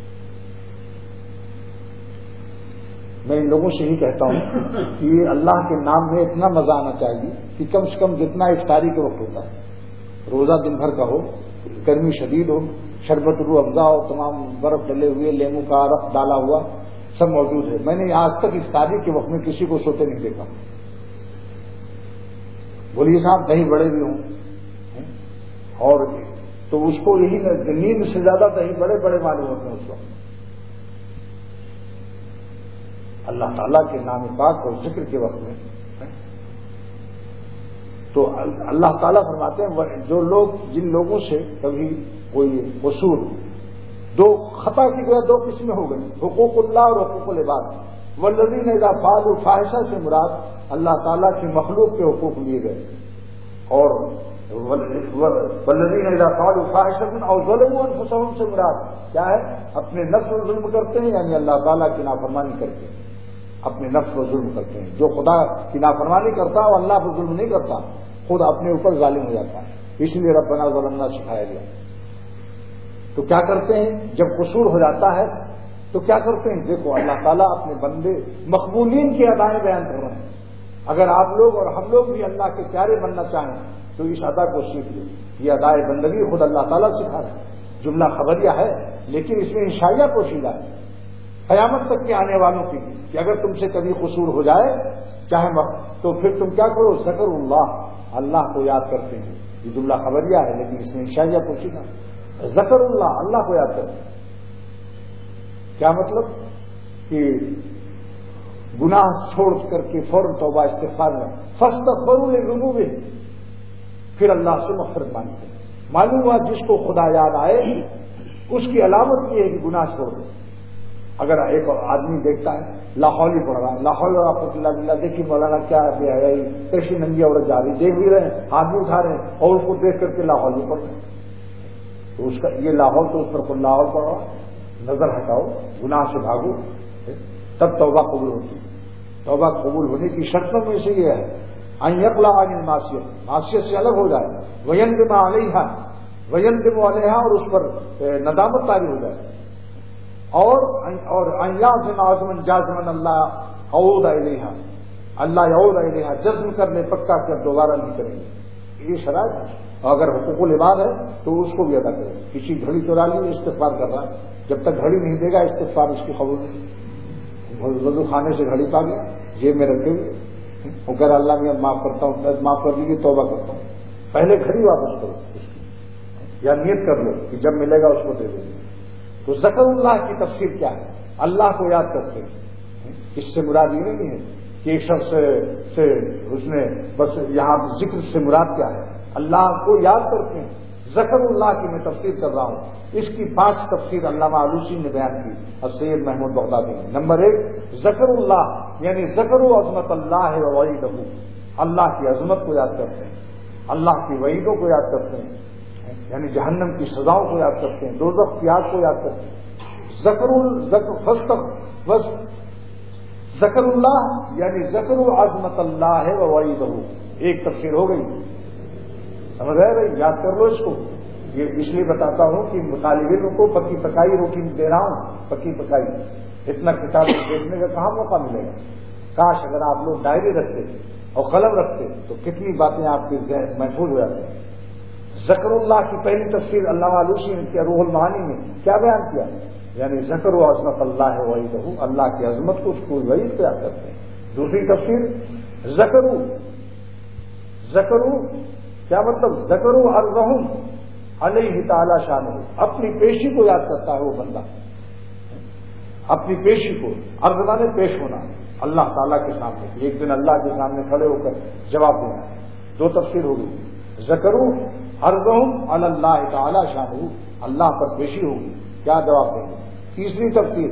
میں ان لوگوں سے ہی کہتا ہوں کہ اللہ کے نام میں اتنا مزہ آنا چاہیے کہ کم سے کم جتنا افطاری کے وقت ہوتا ہے، روزہ دن بھر کا ہو، گرمی شدید ہو، شربت روح افزا ہو، تمام برف ڈلے ہوئے، لیمو کا عرق ڈالا ہوا سب موجود ہے۔ میں نے آج تک افطاری کے وقت میں کسی کو سوتے نہیں دیکھا۔ بولیے صاحب دہی بڑے بھی ہوں، اور تو اس کو یہی نیند سے زیادہ دہی بڑے بڑے معلوم ہوتے ہیں اس وقت۔ اللہ تعالیٰ کے نام پاک اور ذکر کے وقت میں تو اللہ تعالیٰ فرماتے ہیں جو لوگ جن لوگوں سے کبھی کوئی قصور، دو خطا کی جو دو قسمیں ہو گئی، حقوق اللہ اور حقوق العباد۔ والذین اذا فعلوا فاحشہ سے مراد اللہ تعالیٰ کی مخلوق کے حقوق لیے گئے، اور والذین اذا فعلوا فاحشۃ او ظلموا انفسهم سے مراد کیا ہے؟ اپنے نفس پر ظلم کرتے ہیں، یعنی اللہ تعالیٰ کی نافرمانی کرتے ہیں، اپنے نفس پر ظلم کرتے ہیں۔ جو خدا کی نافرمانی کرتا ہے وہ اللہ پر ظلم نہیں کرتا، خود اپنے اوپر ظالم ہو جاتا ہے۔ اس لیے ربنا ظلمنا سکھایا گیا۔ تو کیا کرتے ہیں جب قصور ہو جاتا ہے تو کیا کرتے ہیں؟ دیکھو اللہ تعالیٰ اپنے بندے مقبولین کی ادائیں بیان کر رہے ہیں۔ اگر آپ لوگ اور ہم لوگ بھی اللہ کے پیارے بننا چاہیں تو اس ادا کو سیکھ لیں۔ یہ ادائے بندگی خود اللہ تعالیٰ سکھا رہا ہے، جملہ خبریہ ہے لیکن اس میں انشائیہ پوشیدہ ہے قیامت تک کے آنے والوں کی کہ اگر تم سے کبھی قصور ہو جائے چاہے تو پھر تم کیا کرو؟ ذکر اللہ، اللہ کو یاد کرتے ہیں۔ یہ جملہ خبریہ ہے لیکن اس میں انشائیہ پوشیدہ ہے۔ ذکر اللہ، اللہ کو یاد کرتے ہیں۔ کیا مطلب؟ کہ گناہ چھوڑ کر کے فوراً توبہ استغفار میں فاستغفروا لذنوبہم، پھر اللہ سے مغفرت مانگتے ہیں۔ معلوم ہوا جس کو خدا یاد آئے اس کی علامت یہ ہے کہ گناہ چھوڑ دے۔ اگر ایک آدمی دیکھتا ہے لاہور ہی پڑھ رہا ہے، لاہور باللہ، دیکھیے مولانا کیا ہے، کیسی ننگی عورت جا رہی، دیکھ بھی رہے ہیں، ہاتھ بھی اٹھا رہے ہیں اور اس کو دیکھ کر کے لاہور بھی پڑھ رہے ہیں، تو اس کا یہ لاہور تو اس پر خود لاہور پڑ رہا، نظر ہٹاؤ، گناہ سے بھاگو، تب توبہ قبول ہوتی ہے۔ توبہ قبول ہونے کی شرطوں میں سے یہ ہے ان یقلع عن المعصیت، معصیت سے الگ ہو جائے، ویندم علیہا، ویندم علیہا، اور اس پر ندامت طاری ہو جائے، اور اور ان یعزم عزما جازما اللہ اعود الیہا، اللہ یعود الیہا، جزم کر لے پکا کر دوبارہ نہیں کریں گے۔ یہ شرائط ہے۔ اگر حقوق العباد ہے تو اس کو بھی ادا کرے۔ کسی گھڑی چورا لی استغفار کر رہا ہے، جب تک گھڑی نہیں دے گا استغفار اس کی قبول نہیں۔ وضو خانے سے گھڑی پا گیا، جیب میں رکھے ہوئے، وہ کہہ رہا اللہ میں معاف کرتا ہوں، معاف کر دیجیے، توبہ کرتا ہوں، پہلے گھڑی واپس کرو اس کی، یا نیت کر لو کہ جب ملے گا اس کو دے دیں گے۔ تو ذکر اللہ کی تفسیر کیا ہے؟ اللہ کو یاد کرتے ہیں۔ اس سے مراد یہ نہیں ہے کہ ایک شخص سے اس نے بس یہاں ذکر سے مراد کیا ہے؟ اللہ کو یاد کرتے ہیں۔ ذکر اللہ کی میں تفسیر کر رہا ہوں، اس کی پانچ تفسیر علامہ آلوسی نے بیان کی اور سید محمود بغدادی نے۔ نمبر ایک، ذکر اللہ یعنی ذکر و عظمت اللہ و وعیدہ، اللہ کی عظمت کو یاد کرتے ہیں، اللہ کی وعیدوں کو یاد کرتے ہیں، یعنی جہنم کی سزاؤں کو یاد کرتے ہیں، دوزخ کی آگ کو یاد کرتے ہیں۔ ذکر ذکر فاستغفر بس ذکر اللہ یعنی ذکر و عظمت اللہ و وعیدہ، ایک تفسیر ہو گئی، سمجھ رہے بھائی؟ یاد کر لو اس کو۔ یہ اس لیے بتاتا ہوں کہ طالب علم کو پکی پکائی روٹی دے رہا ہوں، پکی پکائی، اتنا کتاب دیکھنے کا کہاں موقع ملے گا؟ کاش اگر آپ لوگ ڈائری رکھتے اور قلم رکھتے تو کتنی باتیں آپ کے ذہن محفوظ ہو جاتی ہیں۔ ذکر اللہ کی پہلی تفسیر علامہ آلوسی نے کیا روح المعانی میں کیا بیان کیا؟ یعنی ذکر و عظمت اللہ وعیدہ، اللہ کی عظمت کو اس کو وعید یاد کرتے ہیں۔ دوسری تفسیر ذکر ذکر کیا مطلب؟ ذکر عرضہم علیہ تعالی شانہ، اپنی پیشی کو یاد کرتا ہے وہ بندہ، اپنی پیشی کو، عرض مانے پیش ہونا اللہ تعالیٰ کے سامنے، ایک دن اللہ کے سامنے کھڑے ہو کر جواب دینا. دو تفسیر ہوگی، ذکروا عرضہم علی اللہ تعالی شانہ، اللہ پر پیشی ہوگی، کیا جواب دیں گے. تیسری تفسیر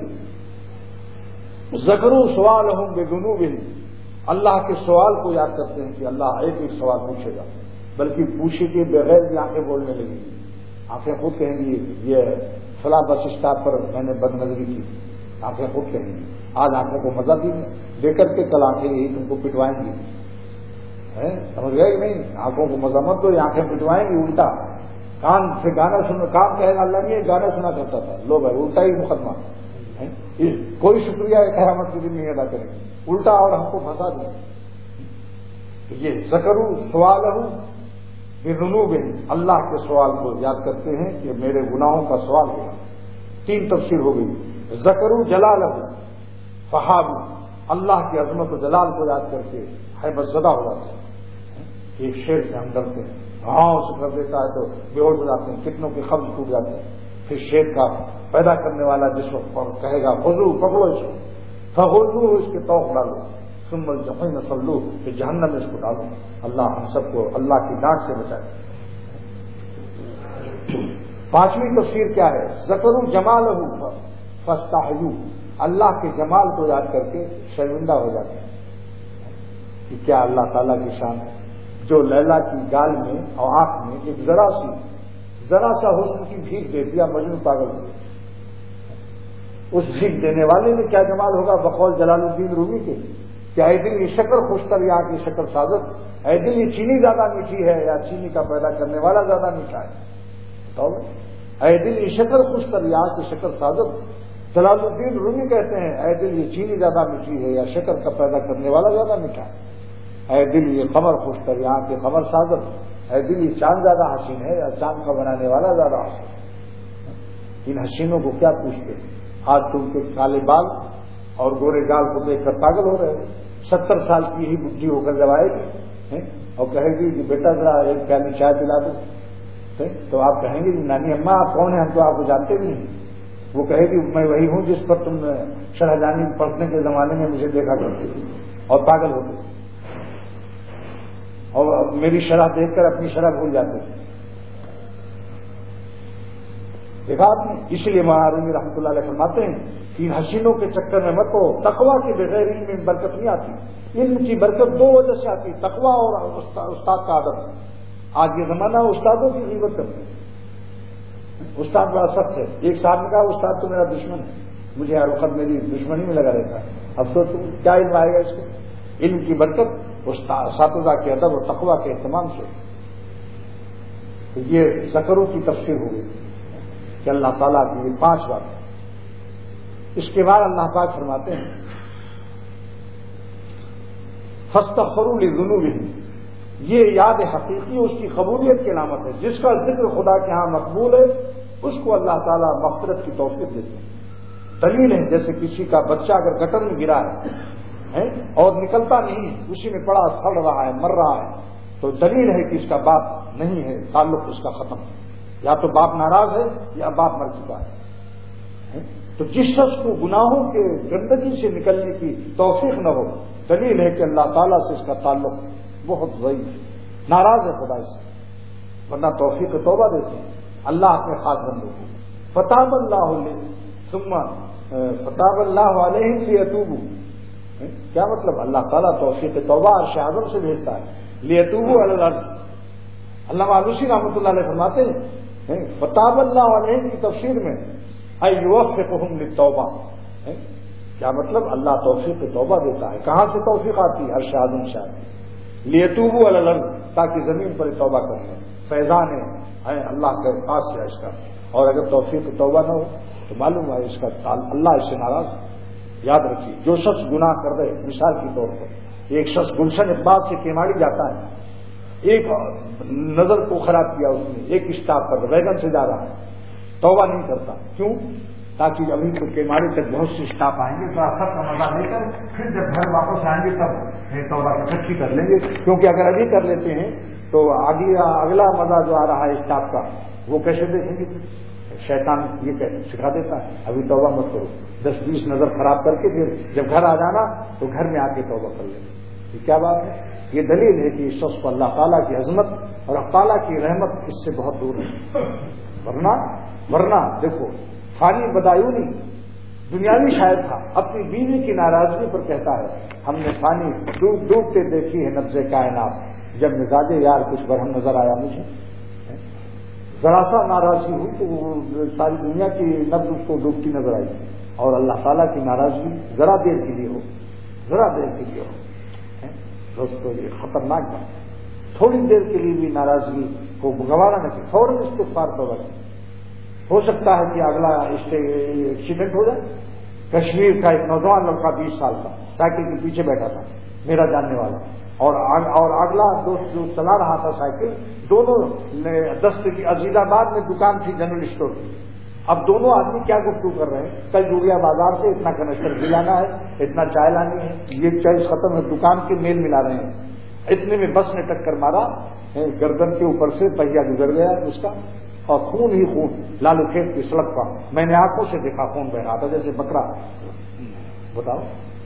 ذکروا سوالہم بذنوبہم، اللہ کے سوال کو یاد کرتے ہیں کہ اللہ ایک ایک سوال پوچھے گا، بلکہ پوچھے کے بغیر بھی آنکھیں بولنے لگیں گی. آنکھیں خود کہیں گی یہ فلاں بس اسٹاپ پر میں نے بد نظری کی، آنکھیں خود کہیں گی. آج آنکھوں کو مزہ دی دے کر کے کل آنکھیں یہی تم کو پٹوائیں گی. سمجھ گئے کہ نہیں؟ آنکھوں کو مزہ مت دو، یہ آنکھیں پٹوائیں گی. الٹا کان سے گانا سن، کام کہے گا اللہ نے گانا سنا کرتا تھا، لو بھائی الٹا ہی مقدمہ. کوئی شکریہ قیامت کے دن نہیں ادا کریں گے، الٹا اور ہم کو پھنسا دیں. یہ ذکروا سوالہ بذنوبہم، اللہ کے سوال کو یاد کرتے ہیں کہ میرے گناہوں کا سوال ہوگا. تین تفسیر ہو گئی. ذکروا جلالہ فہابوا، اللہ کی عظمت و جلال کو یاد کر کے حیبت زدہ ہو جاتے ہیں. ایک شیر سے ہم ڈرتے ہیں، ہاں اسے کر دیتا ہے تو بے ہوش ہو جاتے ہیں، کتنوں کے قبض ٹوٹ جاتے ہیں. پھر شیر کا پیدا کرنے والا جس وقت کہے گا خذو، پکڑو اس کو، فخذوہ، اس کے طوق ڈالو، ثم الجحیم صلوہ، پھر جہنم میں اس کو ڈالو. اللہ ہم سب کو اللہ کی ڈانٹ سے بچائے. پانچویں تفسیر کیا ہے؟ ذکروا جمالہ فاستحیوا، اللہ کے جمال کو یاد کر کے شرمندہ ہو جاتے ہیں کہ کیا اللہ تعالیٰ کی شان ہے جو لیلا کی گال میں اور آنکھ میں ایک ذرا سی ذرا سا حسن کی بھیک دے دیا، مجنون پاگل ہو. اس بھیک دینے والے میں کیا جمال ہوگا بقول جلال الدین رومی کے، کیا اے دل یہ شکر خوشتر یا کی شکر سازت، اے دل یہ چینی زیادہ میٹھی ہے یا چینی کا پیدا کرنے والا زیادہ میٹھا ہے. تو اے دل یہ شکر خوشتر یا کی شکر سازت، جلال الدین رومی کہتے ہیں اے دل یہ چینی زیادہ میٹھی ہے یا شکر کا پیدا کرنے والا زیادہ میٹھا ہے. اے دل یہ قمر خوشتر یہاں کے قمر سازت، اے دل یہ چاند زیادہ حسین ہے یا چاند کا بنانے والا زیادہ حسین. ان حسینوں کو کیا پوچھتے ہیں؟ آج تم کے کالے بال اور گورے گال کو دیکھ کر پاگل ہو رہے ہیں. ستر سال کی ہی بڈھی ہو کر جب آئے گی اور کہے گی کہ بیٹا ذرا ایک پیالی چائے پلا دو، تو آپ کہیں گے نانی اماں آپ کون ہیں، ہم تو آپ کو جانتے بھی نہیں. وہ کہے گی میں وہی ہوں جس پر تم شرح جانی پڑھنے کے زمانے میں مجھے دیکھا کرتے تھے اور پاگل ہوتے اور میری شرح دیکھ کر اپنی شرح بھول جاتے تھے. دیکھا آپ نے؟ اس لیے مہارومی رحمۃ اللہ علیہ فرماتے ہیں کہ حسینوں کے چکر میں مت ہو. تقویٰ کے بغیر علم میں برکت نہیں آتی. علم کی برکت دو وجہ سے آتی، تقویٰ اور استاد کا ادب. آج یہ زمانہ استادوں کی غیبت کرتے ہیں. استاد بڑا سخت ہے. ایک صاحب نے کہا استاد تو میرا دشمن ہے، مجھے ہر وقت میری دشمنی میں لگا رہتا ہے. اب تو کیا علم آئے گا اس کو؟ علم کی برکت اساتذہ کے ادب اور تقویٰ کے اہتمام سے. تو یہ ذکروں کی تفسیر ہو گئی کہ اللہ تعالیٰ کی یہ پانچ باتیں. اس کے بعد اللہ پاک فرماتے ہیں فاستغفروا لذنوبہم، یہ یاد حقیقی اس کی قبولیت کی علامت ہے. جس کا ذکر خدا کے ہاں مقبول ہے اس کو اللہ تعالیٰ مغفرت کی توفیق دیتے ہیں. دلیل ہے جیسے کسی کا بچہ اگر گٹر میں گرا ہے اور نکلتا نہیں ہے، اسی میں پڑا سڑ رہا ہے مر رہا ہے، تو دلیل ہے کہ اس کا باپ نہیں ہے، تعلق اس کا ختم ہے. یا تو باپ ناراض ہے یا باپ مر چکا ہے. تو جس شخص کو گناہوں کے گندگی سے نکلنے کی توفیق نہ ہو، دلیل ہے کہ اللہ تعالیٰ سے اس کا تعلق بہت ضعیف ہے، ناراض ہے خدا سے، ورنہ توفیق توبہ دیتے ہیں اللہ اپنے خاص بندوں کو. فتاب اللہ علیہ ثم فتاب اللہ علیہم لیتوبوا، کیا مطلب؟ اللہ تعالیٰ توفیق توبہ عرش اعظم سے بھیجتا ہے. لیتوبوا علی الارض. علامہ آلوسی رحمۃ اللہ علیہ فرماتے ہیں فتاب اللہ علیہم کی تفسیر میں ایوفقہم للتوبہ، کیا مطلب؟ اللہ توفیق توبہ دیتا ہے. کہاں سے توفیق آتی ہے؟ عرش اعظم سے آتی ہے. لیتوبوا علی الارض، تاکہ زمین پر توبہ کر لیں. فیضان ہے اللہ کے پاس سے اس کا. اور اگر توفیق توبہ نہ ہو تو معلوم ہے اس کا اللہ اس سے ناراض ہے. یاد رکھیے جو شخص گناہ کر دے، مثال کے طور پر ایک شخص گلشن اقبال سے کیماڑی جاتا ہے، ایک نظر کو خراب کیا اس نے، ایک اسٹاپ پر ویگن سے جا رہا ہے، توبہ نہیں کرتا. کیوں؟ تاکہ ابھی تو کیماڑی تک بہت سے اسٹاپ آئیں گے، تو سب کا مزہ لے کر پھر جب گھر واپس آئیں گے تب توبہ اکٹھی کر لیں گے. کیونکہ اگر ابھی کر لیتے ہیں تو آگے اگلا مزہ جو آ رہا ہے اسٹاپ کا وہ کیسے دیکھیں گے؟ شیطان یہ کہتے سکھا دیتا ہے ابھی توبہ مت کرو، دس بیس نظر خراب کر کے پھر جب گھر آ جانا تو گھر میں آ کے توبہ کر لینا. یہ کیا بات ہے؟ یہ دلیل ہے کہ اس شخص کو اللہ تعالیٰ کی عظمت اور اللہ تعالیٰ کی رحمت اس سے بہت دور ہے. ورنہ ورنہ دیکھو فانی بدایونی دنیاوی شاعر تھا، اپنی بیوی کی ناراضگی پر کہتا ہے ہم نے فانی ڈوب ڈوبتے دیکھی ہے نبض کائنات، جب مزاج یار کچھ برہم نظر آیا مجھے. ذرا سا ناراضگی ہوئی تو وہ ساری دنیا کی نبض اس کو ڈوبتی نظر آئی. اور اللہ تعالیٰ کی ناراضگی ذرا دیر کے لیے ہو، ذرا دیر کے لیے ہو دوستو یہ خطرناک بات. تھوڑی دیر کے لیے بھی ناراضگی کو گوارا نہ کہ فوراً استغفار توبہ کریں. ہو سکتا ہے کہ اگلا ایکسیڈنٹ ہو جائے. کشمیر کا ایک نوجوان لڑکا بیس سال کا سائیکل کے پیچھے بیٹھا تھا میرا جاننے والا، اور اور اگلا دوست جو چلا رہا تھا سائیکل، دونوں دست کی عزیز آباد میں دکان تھی جنرل اسٹور کی. اب دونوں آدمی کیا گفتگو کر رہے ہیں، کل جوڑیا بازار سے اتنا کنسٹر بھی لانا ہے، اتنا چائے لانی ہے، یہ چائے ختم ہے، دکان کے میل ملا رہے ہیں. اتنے میں بس نے ٹکر مارا، گردن کے اوپر سے پہیا گزر گیا اس کا، اور خون ہی خون لالو کھیت کی سڑک کا. میں نے آنکھوں سے دیکھا خون بہ رہا تھا جیسے بکرا. بتاؤ،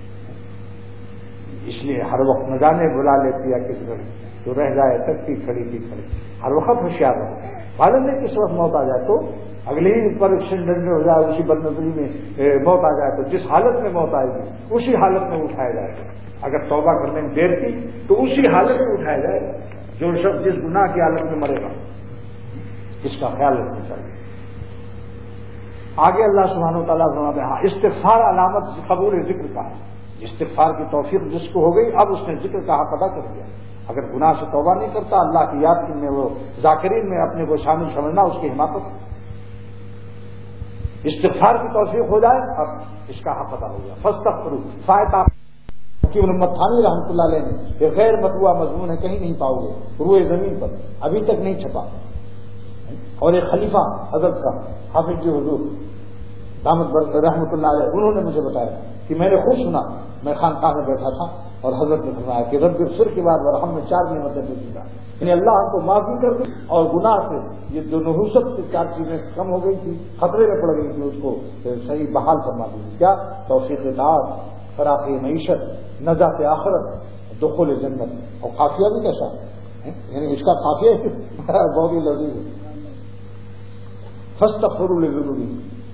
اس لیے ہر وقت نہ جانے بلا لیتی ہے کس گھڑی تو رہ جائے تک کی کھڑی کی کھڑی. ہر وقت ہوشیار رہو. معلوم نہیں کس وقت موت آ جائے تو اگلی ہی پر ایکسیڈنٹ میں ہو جائے، اسی بد نظری میں موت آ جائے تو جس حالت میں موت آئے گی اسی حالت میں اٹھایا جائے گا. اگر توبہ کرنے میں دیر کی تو اسی حالت میں اٹھایا جائے گا. جو شخص جس گناہ کی حالت میں مرے گا اس کا خیال رکھنا چاہیے. آگے اللہ سبحانہ و تعالیٰ فرماتے ہیں استغفار علامت قبول ذکر کا ہے. استغفار کی توفیق جس کو ہو گئی اب اس نے ذکر کا حق ادا کر دیا. اگر گناہ سے توبہ نہیں کرتا اللہ کی یاد میں وہ ذاکرین میں اپنے کو شامل سمجھنا اس کی حماقت. استغفار کی توفیق ہو جائے اب اس کا حق ادا ہو گیا. فاستغفروا فائدہ کی محمد تھانی رحمۃ اللہ علیہ نے یہ غیر مطبوعہ مضمون ہے، کہیں نہیں پاؤ گے روئے زمین پر، ابھی تک نہیں چھپا. اور ایک خلیفہ حضرت کا حافظ جی حضور دامت رحمۃ اللہ علیہ انہوں نے مجھے بتایا کہ میں نے خود سنا، میں خانقاہ میں بیٹھا تھا اور حضرت نے فرمایا کہ رب اغفر کے بعد ورحم میں چار نعمتیں پوچھی گا، یعنی اللہ ہم کو معافی کر دے اور گناہ سے یہ جو نحوست کی چار چیزیں کم ہو گئی تھی، خطرے میں پڑ گئی تھی، اس کو صحیح بحال فرما دی. کیا؟ توفیق اطاعت، فراخ معیشت، نجات آخرت، دخول جنت. اور قافیہ بھی کیسا ہے، یعنی اس کا قافیہ بہت ہی لذیذ ہے. فاستغفروا لذنوبکم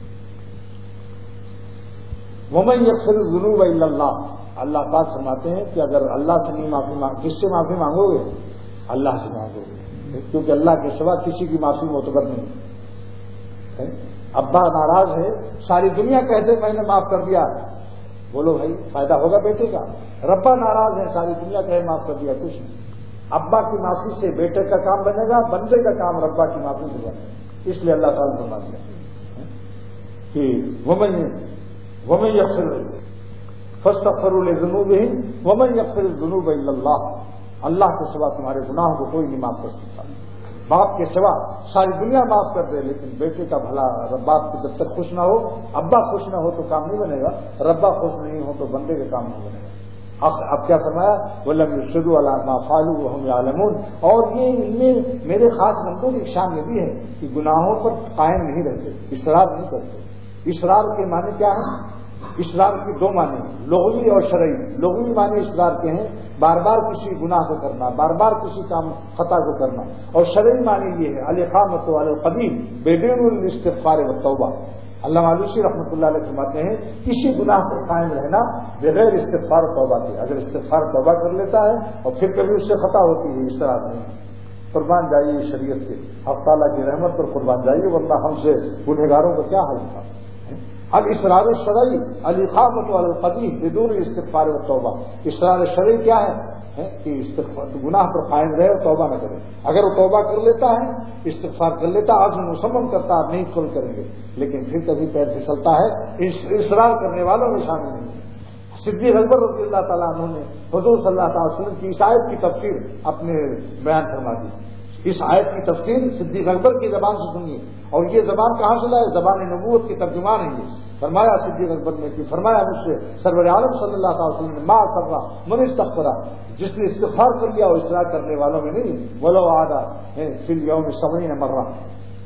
ومن یغفر الذنوب الا اللہ. اللہ پاک فرماتے ہیں کہ اگر اللہ سے نہیں معافی مانگ، کس سے معافی مانگو گے؟ اللہ سے مانگو گے، کیونکہ اللہ کے سوا کسی کی معافی معتبر نہیں. ابا ناراض ہے، ساری دنیا کہتے میں نے معاف کر دیا، بولو بھائی فائدہ ہوگا بیٹے کا؟ ربا ناراض ہے، ساری دنیا کہے معاف کر دیا، کچھ نہیں. ابا کی معافی سے بیٹے کا کام بنے گا، بندے کا کام ربا کی معافی سے بنے گا. اس لیے اللہ تعالیٰ فرما دیا کہ ومن ومن یغفر فاستغفروا لذنوبہم ومن یغفر الذنوب الا اللہ. اللہ کے سوا تمہارے گناہوں کو کوئی نہیں معاف کر سکتا. باپ کے سوا ساری دنیا معاف کر دے، لیکن بیٹے کا بھلا باپ کی جب تک خوش نہ ہو، ابا خوش نہ ہو تو کام نہیں بنے گا، ربا خوش نہیں ہو تو بندے کا کام نہیں بنے گا. اب اب کیا فرمایا؟ وَلَمْ يُصِرُّوا عَلَىٰ مَا فَعَلُوا وَهُمْ يَعْلَمُونَ. اور یہ ان میں میرے خاص بندوں کی شان یہ بھی ہے کہ گناہوں پر قائم نہیں رہتے، اصرار نہیں کرتے. اصرار کے معنی کیا ہے؟ اصرار کی دو معنی، لغوی اور شرعی. لغوی معنی اصرار کے ہیں بار بار کسی گناہ کو کرنا، بار بار کسی کام خطا کو کرنا. اور شرعی معنی یہ ہے الاقامۃ علی القدیم بدون الاستغفار والتوبہ. علامہ علوسی رحمۃ اللہ علیہ فرماتے ہیں کسی گناہ پر قائم رہنا بغیر استغفار و توبہ کے. اگر استغفار توبہ کر لیتا ہے اور پھر کبھی اس سے خطا ہوتی ہے، اس طرح نہیں. قربان جائیے شریعت کے، اب تعالیٰ کی رحمت پر قربان جائیے، ورنہ ہم سے گنہگاروں کا کیا حال تھا. اب اسرار شرعی الاقامۃ علی القدیم بدون استغفار و توبہ. اسرار شرعی کیا ہے کہ استغفار گناہ پر قائم رہے اور توبہ نہ کرے. اگر وہ توبہ کر لیتا ہے، استغفار کر لیتا، عزم مصمم کرتا ہے نہیں کھل کریں گے، لیکن پھر کبھی پیر پھسلتا ہے، اصرار کرنے والوں میں شامل نہیں. صدیق اکبر رضی اللہ تعالیٰ عنہ نے حضور صلی اللہ تعالی وسلم کی اس آیت کی تفسیر اپنے بیان فرما دی. اس آیت کی تفسیر صدیق اکبر کی زبان سے سنیے. اور یہ زبان کہاں سے لائے؟ زبان نبوت کی ترجمان ہے یہ. فرمایا صدیق اکبر نے کہ فرمایا مجھ سے سرور عالم صلی اللہ تعالی وسلم نے ما سرا من استغفر، جس نے استغفار کر لیا اور اصرار کرنے والوں میں نہیں. ولو عاد فی الیوم سبعین مرہ،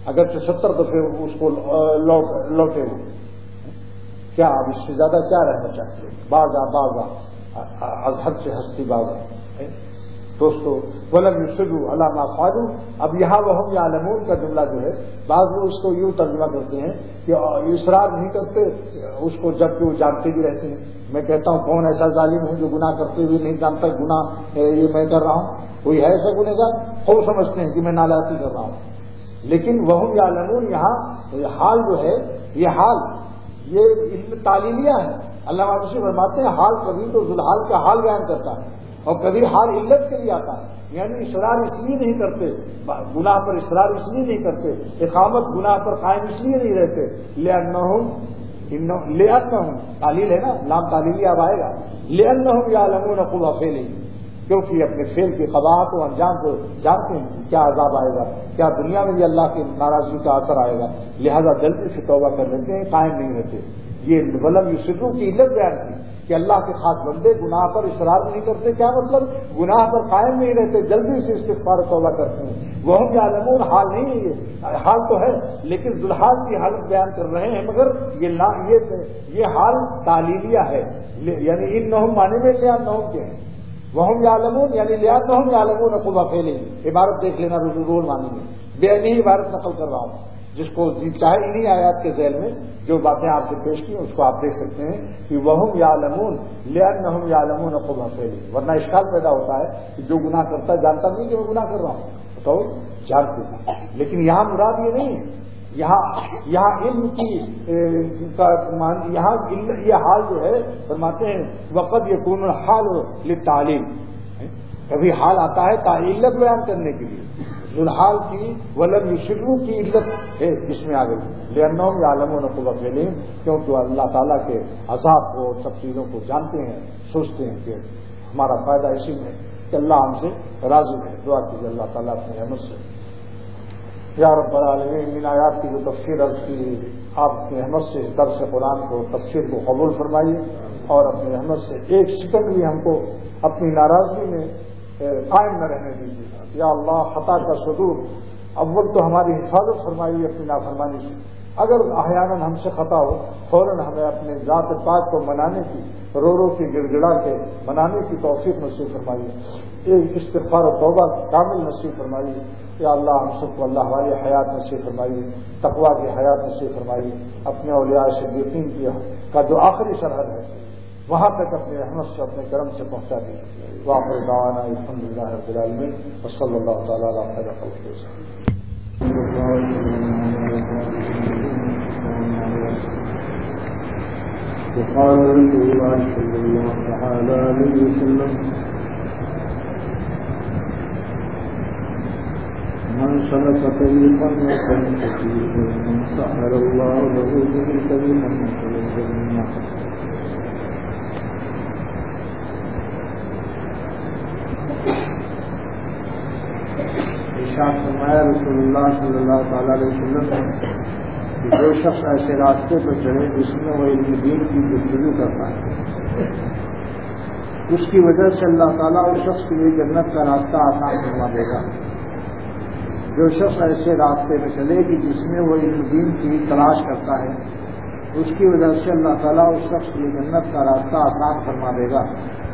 اگرچہ ستر دفعے اس کو لوٹے وہ، کیا اب اس سے زیادہ کیا رہنا چاہیے؟ بازا بازا ازہر سے ہستی بازا دوستو، ولم یصروا علی ما فعلوا. اب یہاں وہم یعلمون کا جملہ جو ہے بعض لوگ اس کو یوں ترجمہ کرتے ہیں کہ اصرار نہیں کرتے اس کو جبکہ وہ جانتے بھی رہتے ہیں. میں کہتا ہوں کون ایسا ظالم ہے جو گناہ کرتے ہوئے نہیں جانتا گناہ یہ میں کر رہا ہوں؟ کوئی ہے ایسا گنہگار؟ خوب سمجھتے ہیں کہ میں نالاتی کر رہا ہوں. لیکن وہم یعلمون یہاں حال جو ہے یہ حال یہ علم تعلیمیہ ہے. اللہ علیہ فرماتے ہیں حال کبھی تو ذوالحال کا حال بیان کرتا ہے اور کبھی حال علت کے لیے آتا ہے. یعنی اصرار اس لیے نہیں کرتے گناہ پر، اصرار اس لیے نہیں کرتے، اقامت گناہ پر قائم اس لیے نہیں رہتے لأنہم لأنہم تعلیل ہے نا، لام تعلیلی اب آئے گا. لأنہم یعلمون قبح فعلہم، کیونکہ اپنے فعل کی قباحت و انجام کو جانتے ہیں کیا عذاب آئے گا، کیا دنیا میں بھی اللہ کی ناراضگی کا اثر آئے گا، لہذا جلدی سے توبہ کر لیتے ہیں، قائم نہیں رہتے. یہ ولم یصروا کی علت بیان کی کہ اللہ کے خاص بندے گناہ پر اصرار نہیں کرتے. کیا مطلب؟ گناہ پر قائم نہیں رہتے، جلدی سے استغفار و توبہ کرتے ہیں. وہ ہم یعلمون حال نہیں ہے، یہ حال تو ہے لیکن ذوالحال کی حالت بیان کر رہے ہیں، مگر یہ لا یہ یہ حال تعلیلیہ ہے. یعنی انہم معنی میں لأنہم کے ہیں، وہم یعلمون یعنی لأنہم یعلمون قبح فعلہم. عبارت دیکھ لینا رول معنی میں، بے عینی عبارت نقل کر رہا ہوں. جس کو چاہے انہی آیات کے ذیل میں جو باتیں آپ سے پیش کی اس کو آپ دیکھ سکتے ہیں کہ وہم یعلمون لأنہم یعلمون قبح فعلہم. ورنہ اشکال پیدا ہوتا ہے کہ جو گناہ کرتا ہے جانتا نہیں کہ میں گناہ کر رہا ہوں، تو جانتے ہیں. لیکن یہاں مراد یہ نہیں ہے، یہاں یہاں علم کی یہاں یہ حال جو ہے فرماتے ہیں وقت یکون الحال للتعلیم، کبھی حال آتا ہے تعلیلت بیان کرنے کے لیے. ذوالحال کی ولم یصروا کی علت ہے اس میں آ گئی لأنہم یعلمون قبح فعلہم، کیونکہ اللہ تعالیٰ کے عذاب کو سب چیزوں کو جانتے ہیں، سوچتے ہیں کہ ہمارا فائدہ اسی میں کہ اللہ ہم سے راضی ہے. دعا کیجیے اللہ تعالیٰ اپنی رحمت سے یا رب العالمین ان آیات کی جو تفسیر عرض کی آپ اپنی رحمت سے اس درس قرآن کو تفسیر کو قبول فرمائیے اور اپنی رحمت سے ایک سیکنڈ بھی ہم کو اپنی ناراضگی میں قائم نہ رہنے دیجیے. یا اللہ خطا کا صدور اول تو ہماری حفاظت فرمائیے اپنی نافرمانی سے. اگر احیاناً ہم سے خطا ہو فوراً ہمیں اپنے ذات پاک کو منانے کی رو رو کی گڑ گڑا کے منانے کی توفیق نصیب فرمائیے. ایک استغفار و توبہ کامل نصیب فرمائیے. یا اللہ ہم سب کو اللہ والی حیات نصیب فرمائیے، تقویٰ کی حیات نصیب فرمائیے. اپنے اولیاء صدیقین کی کا جو آخری سرحد ہے وہاں تک اپنے رحمت سے اپنے کرم سے پہنچا دیجیے. وآخر دعوانا الحمد للہ رب العالمین وصلی اللہ تعالی علی خیر خلقہ وسلم. وقال رسول الله صلى الله تعالى عليه وسلم من سلك طريقا يلتمس فيه علما سهل الله له به طريقا من الجنة. ارشاد فرمایا رسول اللہ صلی اللہ تعالی علیہ وسلم نے کہ جو شخص ایسے راستے پر چلے جس میں وہ علم دین کی گفتگو کرتا ہے اس کی وجہ سے اللہ تعالیٰ اس شخص کے لیے جنت کا راستہ آسان فرما دے گا. جو شخص ایسے راستے میں چلے کہ جس میں وہ علم دین کی تلاش کرتا ہے اس کی وجہ سے اللہ تعالیٰ اس شخص کے لیے جنت کا راستہ آسان فرما دے گا.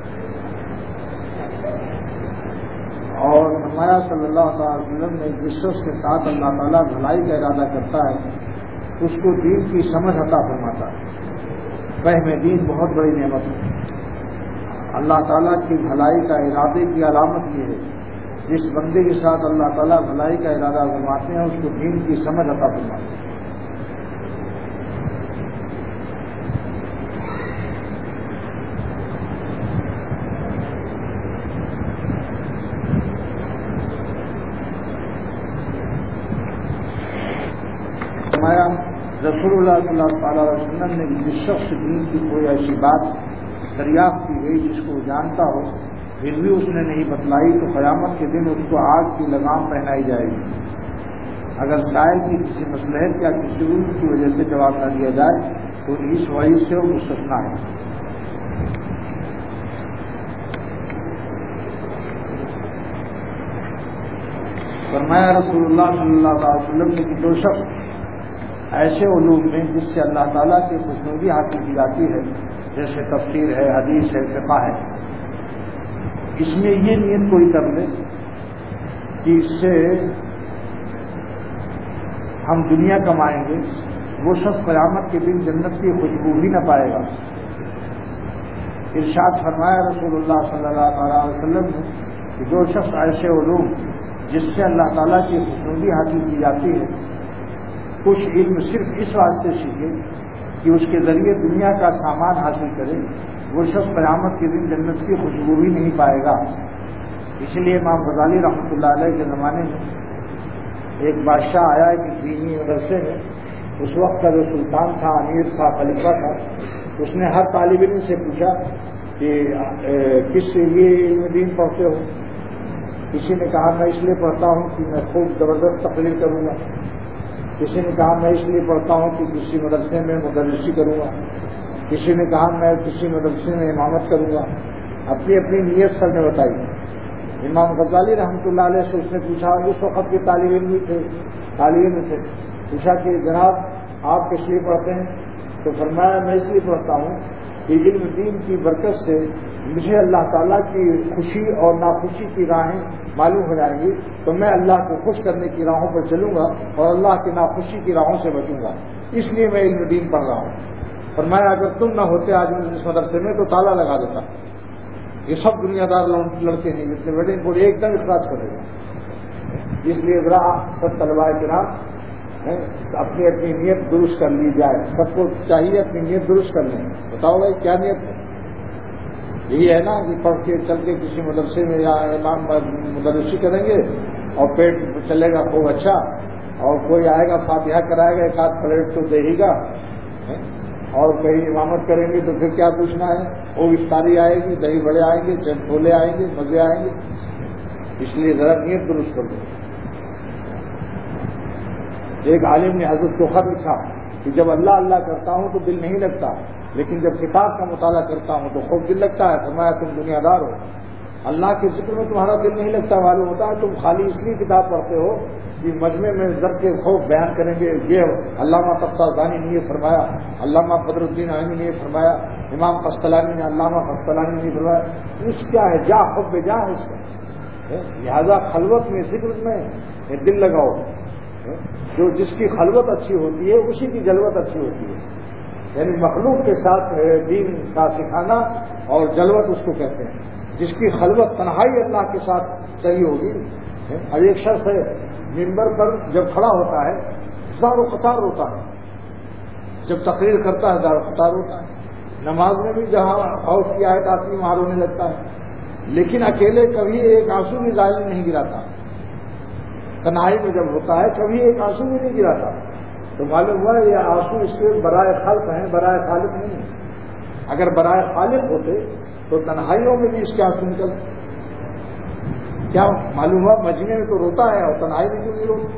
اور فرمایا صلی اللہ تعالی وسلم نے جس شخص کے ساتھ اللہ تعالیٰ بھلائی کا ارادہ کرتا ہے اس کو دین کی سمجھ عطا فرماتا ہے. فہم دین بہت بڑی نعمت ہے. اللہ تعالیٰ کی بھلائی کا ارادے کی علامت یہ ہے جس بندے کے ساتھ اللہ تعالیٰ بھلائی کا ارادہ فرماتے ہیں اس کو دین کی سمجھ عطا فرماتے ہیں. رسول اللہ صلی اللہ علیہ وسلم نے جس شخص دین کی کوئی ایسی بات دریافت کی گئی جس کو جانتا ہو پھر بھی اس نے نہیں بتلائی تو قیامت کے دن اس کو آگ کی لگام پہنائی جائے گی. اگر سائل کی کسی مصلحت یا کسی علم کی وجہ سے جواب نہ دیا جائے تو اس وعید سے وہ مستثنیٰ ہے. فرمایا رسول اللہ صلی اللہ علیہ وسلم نے کہ جو شخص ایسے علوم میں جس سے اللہ تعالیٰ کی خوشنودی حاصل کی جاتی ہے، جیسے تفسیر ہے، حدیث ہے، فقہ ہے، اس میں یہ نیت کوئی کر لے کہ اس سے ہم دنیا کمائیں گے، وہ شخص قیامت کے دن جنت کی خوشبو بھی نہ پائے گا۔ ارشاد فرمایا رسول اللہ صلی اللہ علیہ وسلم نے کہ جو شخص ایسے علوم جس سے اللہ تعالیٰ کی خوشنودی حاصل کی جاتی ہے، کچھ علم صرف اس واسطے سیکھے کہ اس کے ذریعے دنیا کا سامان حاصل کرے، وہ شخص قیامت کے دن جنت کی خوشبو بھی نہیں پائے گا۔ اس لیے امام غزالی رحمۃ اللہ علیہ کے زمانے میں ایک بادشاہ آیا کہ دینی مدرسے میں، اس وقت کا جو سلطان تھا، امیر تھا، خلیفہ تھا، اس نے ہر طالب علم سے پوچھا کہ کس لیے علم دین پڑھتے ہو؟ کسی نے کہا میں اس لیے پڑھتا ہوں کہ میں خوب زبردست تقریر کروں گا، کسی نے کہا میں اس لیے پڑھتا ہوں کہ کسی مدرسے میں مدرسی کروں گا، کسی نے کہا میں کسی مدرسے میں امامت کروں گا، اپنی اپنی نیت سر نے بتائی۔ امام غزالی رحمۃ اللہ علیہ سے اس نے پوچھا، اس وقت کے طالب علم بھی تھے طالب علم تھے پوچھا کہ جناب آپ کس لیے پڑھتے ہیں؟ تو فرمایا میں اس لیے پڑھتا ہوں کہ علم دین کی برکت سے مجھے اللہ تعالیٰ کی خوشی اور ناخوشی کی راہیں معلوم ہو جائیں گی، تو میں اللہ کو خوش کرنے کی راہوں پر چلوں گا اور اللہ کی ناخوشی کی راہوں سے بچوں گا، اس لیے میں علم دین پڑھ رہا ہوں۔ فرمایا اگر تم نہ ہوتے آج اس مدرسے میں تو تالا لگا دیتا، یہ سب دنیا دار لڑکے ہیں جتنے بڑے کو ایک دم اخراج کرے گا۔ اس لیے ذرا سب طلباء کرام اپنی اپنی نیت درست کر لی جائے، سب کو چاہیے اپنی نیت درست کر لیں۔ بتاؤ بھائی کیا نیت ہے؟ یہی ہے نا کہ پڑھ کے چل کے کسی مدرسے میں یا امام مدرسی کریں گے اور پیٹ چلے گا خوب اچھا، اور کوئی آئے گا فاتحہ کرائے گا، ایک آدھ پلیٹ تو دے ہی گا، اور کہیں امامت کریں گے تو پھر کیا پوچھنا ہے؟ وہ افطاری آئے گی، دہی بڑے آئیں گے، چند پھولے آئیں گے، مزے آئیں گے۔ اس لیے ذرا نیت درست کر دو۔ ایک عالم نے حضرت کو خط لکھا کہ جب اللہ اللہ کرتا ہوں تو دل نہیں لگتا، لیکن جب کتاب کا مطالعہ کرتا ہوں تو خوب دل لگتا ہے۔ فرمایا تم دنیا دار ہو، اللہ کے ذکر میں تمہارا دل نہیں لگتا، معلوم ہوتا ہے تم خالی اس لیے کتاب پڑھتے ہو کہ مجمع میں ضرب کے خوف بیان کریں گے۔ یہ علامہ قسطلانی نے یہ فرمایا، علامہ بدر الدین عینی نے یہ فرمایا، امام قسطلانی نے، علامہ قسطلانی نے فرمایا۔ اس کیا ہے؟ جا خوب جا ہے اس کا، لہذا خلوت میں ذکر میں دل لگاؤ۔ جو جس کی خلوت اچھی ہوتی ہے اسی کی جلوت اچھی ہوتی ہے، یعنی مخلوق کے ساتھ دین کا سکھانا اور جلوت اس کو کہتے ہیں۔ جس کی خلوت تنہائی اللہ کے ساتھ صحیح ہوگی۔ اب ایک شخص ہے منبر پر جب کھڑا ہوتا ہے ہزاروں قطار ہوتا ہے، جب تقریر کرتا ہے ہزاروں قطار ہوتا ہے، نماز میں بھی جہاں خوف کی آیت آتی وہاں رونے لگتا ہے، لیکن اکیلے کبھی ایک آنسو بھی ظاہر نہیں گراتا۔ تنہائی میں جب ہوتا ہے کبھی ایک آنسو بھی نہیں گراتا، تو معلوم ہوا یہ آنسو اس کے برائے خلق ہیں، برائے خالق نہیں ہیں۔ اگر برائے خالق ہوتے تو تنہائیوں میں بھی اس کے آنسو نکلتے۔ کیا معلوم ہوا مجمع میں تو روتا ہے اور تنہائی میں کیوں نہیں روتا؟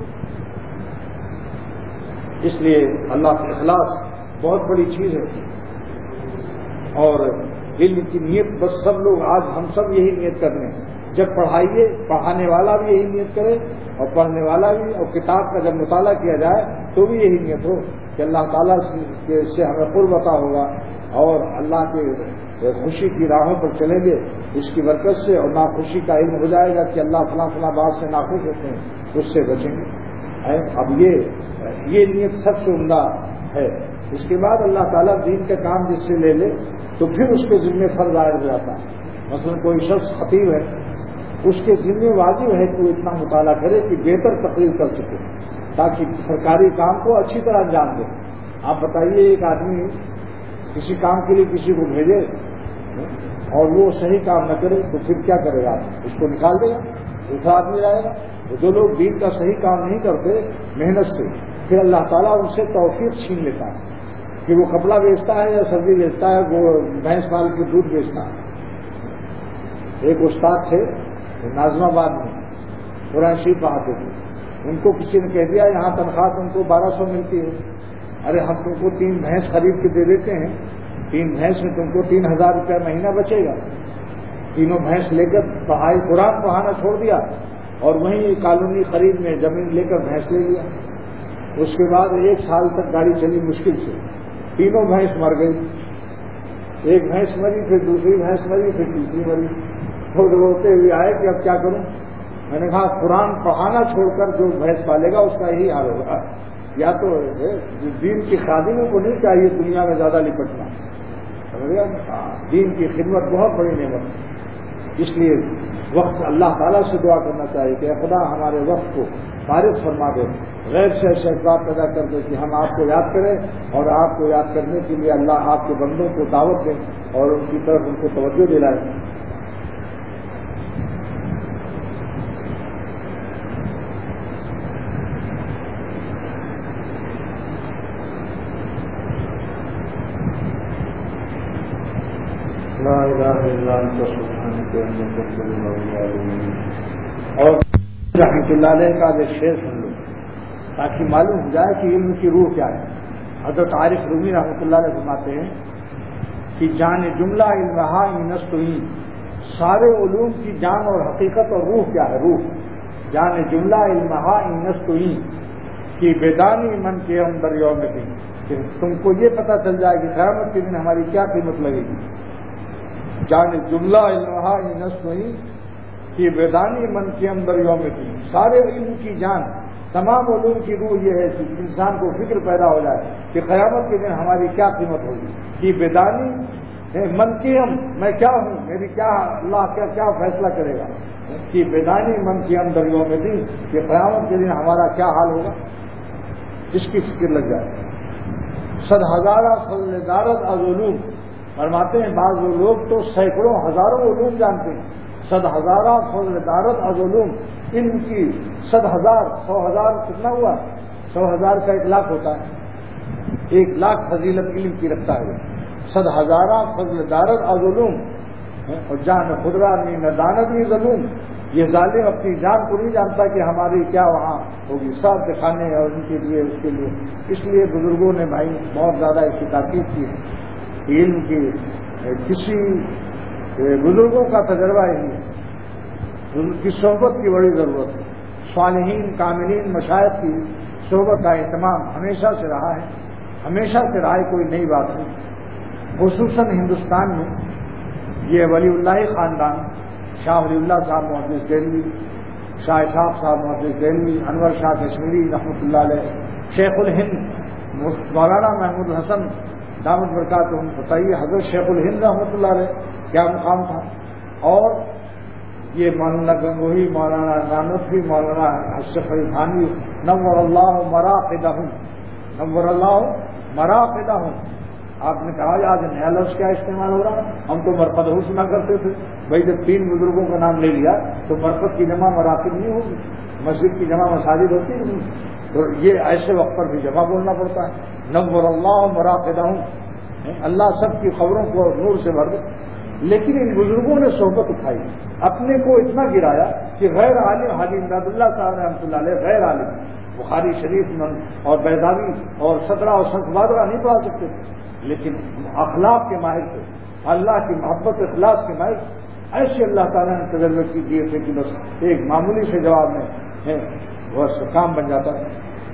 اس لیے اللہ کا اخلاص بہت بڑی چیز ہے، اور علم کی نیت بس سب لوگ آج ہم سب یہی نیت کرنے ہیں۔ جب پڑھائیے پڑھانے والا بھی یہی نیت کرے اور پڑھنے والا بھی، اور کتاب کا جب مطالعہ کیا جائے تو بھی یہی نیت ہو کہ اللہ تعالیٰ سے ہمیں قرب عطا ہوگا اور اللہ کے خوشی کی راہوں پر چلیں گے اس کی برکت سے، اور ناخوشی کا علم ہو جائے گا کہ اللہ فلاں فلاں بات سے ناخوش ہوتے ہیں، اس سے بچیں گے۔ اب یہ یہ نیت سب سے عمدہ ہے۔ اس کے بعد اللہ تعالیٰ دین کا کام جس سے لے لے تو پھر اس کے ذمہ فرض عائد ہو جاتا ہے۔ مثلا کوئی شخص خطیب ہے، اس کے ذمہ واجب ہے کہ وہ اتنا مطالعہ کرے کہ بہتر تقریر کر سکے، تاکہ سرکاری کام کو اچھی طرح انجام دے۔ آپ بتائیے ایک آدمی کسی کام کے لیے کسی کو بھیجے اور وہ صحیح کام نہ کرے تو پھر کیا کرے گا؟ اس کو نکال دے گا، دوسرا آدمی رہے گا۔ جو لوگ دین کا صحیح کام نہیں کرتے محنت سے، پھر اللہ تعالیٰ ان سے توفیق چھین لیتا ہے کہ وہ کپڑا بیچتا ہے یا سبزی بیچتا ہے، وہ بھینس پال کے دودھ بیچتا ہے۔ ایک استاد تھے ناظم آباد میں، قرآن شریف پڑھاتے تھے، ان کو کسی نے کہہ دیا یہاں تنخواہ تم کو بارہ سو ملتی ہے، ارے ہم تم کو تین بھینس خرید کے دے دیتے ہیں، تین بھینس میں تم کو تین ہزار روپیہ مہینہ بچے گا۔ تینوں بھینس لے کر پڑھائی قرآن پڑھانا چھوڑ دیا اور وہیں کالونی قریب میں زمین لے کر بھینس لے لیا. اس کے بعد ایک سال تک گاڑی چلی مشکل سے. تینوں بھینس مر گئی. ایک بھینس مری, پھر دوسری بھینس مری, پھر تیسری مری. خود روتے ہوئے آئے کہ اب کیا کروں. میں نے کہا قرآن پڑھانا چھوڑ کر جو بھینس پالے گا اس کا یہی حال ہوگا. یا تو دین کی خادموں کو نہیں چاہیے دنیا میں زیادہ لپٹنا. دین کی خدمت بہت بڑی نعمت ہے. اس لیے وقت اللہ تعالیٰ سے دعا کرنا چاہیے کہ خدا ہمارے وقت کو فارغ فرما دے, غیر سے شہزاد پیدا کر دے کہ ہم آپ کو یاد کریں, اور آپ کو یاد کرنے کے لیے اللہ آپ کے بندوں کو دعوت دیں اور ان کی طرف ان کو توجہ دلائیں. اور رحمۃ اللہ علیہ کا ایک شعر سن لو تاکہ معلوم ہو جائے کہ علم کی روح کیا ہے. حضرت عارف رومی رحمۃ اللہ علیہ فرماتے ہیں کہ جان جملہ علمہا نستعین, سارے علوم کی جان اور حقیقت اور روح کیا ہے. روح جان جملہ علمہا نستعین کی بیدانی من کے اندر یوم دین, کہ تم کو یہ پتہ چل جائے کہ قیامت کے دن ہماری کیا قیمت لگے گی. جان جملہ علمہا نستعین کی بیدانی من کے اندر یوم دین, سارے علم کی جان تمام علوم کی روح یہ ہے کہ انسان کو فکر پیدا ہو جائے کہ قیامت کے دن ہماری کیا قیمت ہوگی. کہ بیدانی من کے ہم میں کیا ہوں, میری کیا اللہ کیا کیا فیصلہ کرے گا. کہ بیدانی من کے اندر یوم دین, کہ قیامت کے دن ہمارا کیا حال ہوگا, اس کی فکر لگ جائے. صد ہزارہ فضل دارت از علوم, فرماتے ہیں بعض لوگ تو سینکڑوں ہزاروں علوم جانتے ہیں. صد ہزارہ فضل دارت از علوم, علم کی صد ہزار, سو ہزار کتنا ہوا, سو ہزار کا ایک لاکھ ہوتا ہے. ایک لاکھ فضیلت علم کی رکھتا ہے. صد ہزارہ فضل دارت از علوم, اور جان خدرا نہیں نہ دانت نہیں ظلم. یہ ظالم اپنی جان کو نہیں جانتا کہ ہماری کیا وہاں ہوگی, سب دکھانے اور ان کے لیے اس کے لیے. اس لیے بزرگوں نے بھائی بہت زیادہ اس کی تاکید کی ہے. علم کی کسی بزرگوں کا تجربہ یہی ہے, ان کی صحبت کی بڑی ضرورت ہے. صالحین کاملین مشائخ کی صحبت کا اہتمام ہمیشہ سے رہا ہے, ہمیشہ سے رہا ہے, کوئی نئی بات نہیں. خصوصاً ہندوستان میں یہ ولی اللہ خاندان, شاہ ولی اللہ صاحب محدث دہلوی, شاہ اسحاق صاحب محدث دہلوی, انور شاہ کشمیری رحمۃ اللہ علیہ, شیخ الہند مولانا محمود حسن دامت برکاتہم, بتائیے حضرت شیخ الہند رحمۃ اللہ علیہ کیا مقام تھا. اور یہ مولانا گنگوہی, مولانا نانوتوی, مولانا اشرف علی تھانوی, نور اللہ مراقدہم, نور اللہ مراقدہم. آپ نے کہا آج نیا لفظ کیا استعمال ہو رہا ہے, ہم تو مرقد ہو سنا کرتے تھے. بھائی جب تین بزرگوں کا نام لے لیا تو مرقد کی جمع مراقد نہیں ہوگی, مسجد کی جمع مساجد ہوتی ہے, تو یہ ایسے وقت پر بھی جمع بولنا پڑتا ہے. نور اللہ مراقدہم, اللہ سب کی خبروں کو نور سے بھر دے. لیکن ان بزرگوں نے صحبت اٹھائی, اپنے کو اتنا گرایا کہ غیر عالم حاجی امداد اللہ صاحب رحمۃ اللہ علیہ غیر عالم بخاری شریف اور بیضاوی اور سترہ اور سنسبادرہ نہیں پڑھا سکتے تھے, لیکن اخلاق کے ماہر تھے, اللہ کی محبت اخلاص کے ماہر. ایسے اللہ تعالیٰ نے تجربے کی دیے تھے کہ بس ایک معمولی سے جواب میں بس کام بن جاتا ہے.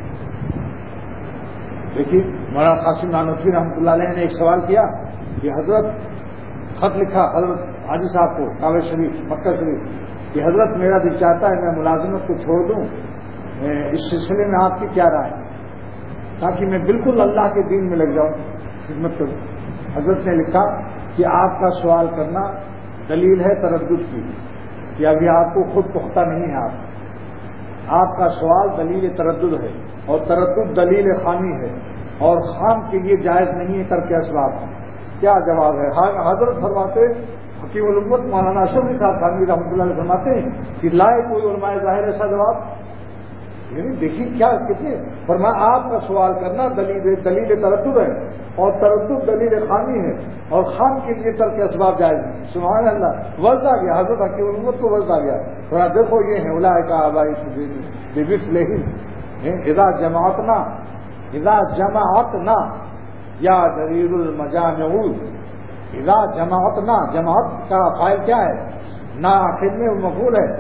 دیکھیے مولانا قاسم نانوتوی رحمۃ اللہ علیہ نے ایک سوال کیا کہ حضرت, خط لکھا حضرت حاجی صاحب کو کعبہ شریف مکہ شریف, کہ حضرت میرا دل چاہتا ہے میں ملازمت کو چھوڑ دوں, اس سلسلے میں آپ کی کیا رائے ہے, تاکہ میں بالکل اللہ کے دین میں لگ جاؤں, خدمت کروں. حضرت نے لکھا کہ آپ کا سوال کرنا دلیل ہے تردد کی, کہ ابھی آپ کو خود پختہ نہیں ہے. آپ آپ کا سوال دلیل تردد ہے, اور تردد دلیل خامی ہے, اور خام کے لیے جائز نہیں ہے ترک اسباب. کیا جواب ہے؟ حضرت فرماتے حکیم الامت مولانا اشرف علی تھانوی رحمۃ اللہ علیہ فرماتے ہیں کہ لائے کوئی علماء ظاہر ایسا جواب. یعنی دیکھیے کیا کتنے فرمایا, آپ کا سوال کرنا دلیل دلیل تردد ہے, اور تردد دلیل خامی ہے, اور خام کے لیے ترک اسباب جائز نہیں. سبحان اللہ, ورد آ گیا حضرت حکیم الامت کو, ورد آ گیا. تھوڑا دیکھو یہ ہے اولئک آبائی بمثلہم اذا جمعتنا اذا جمعتنا یا دلیل المجامع, اذا جمعتنا, جماعت کا فاعل کیا ہے, نا آخر میں مفعول ہے,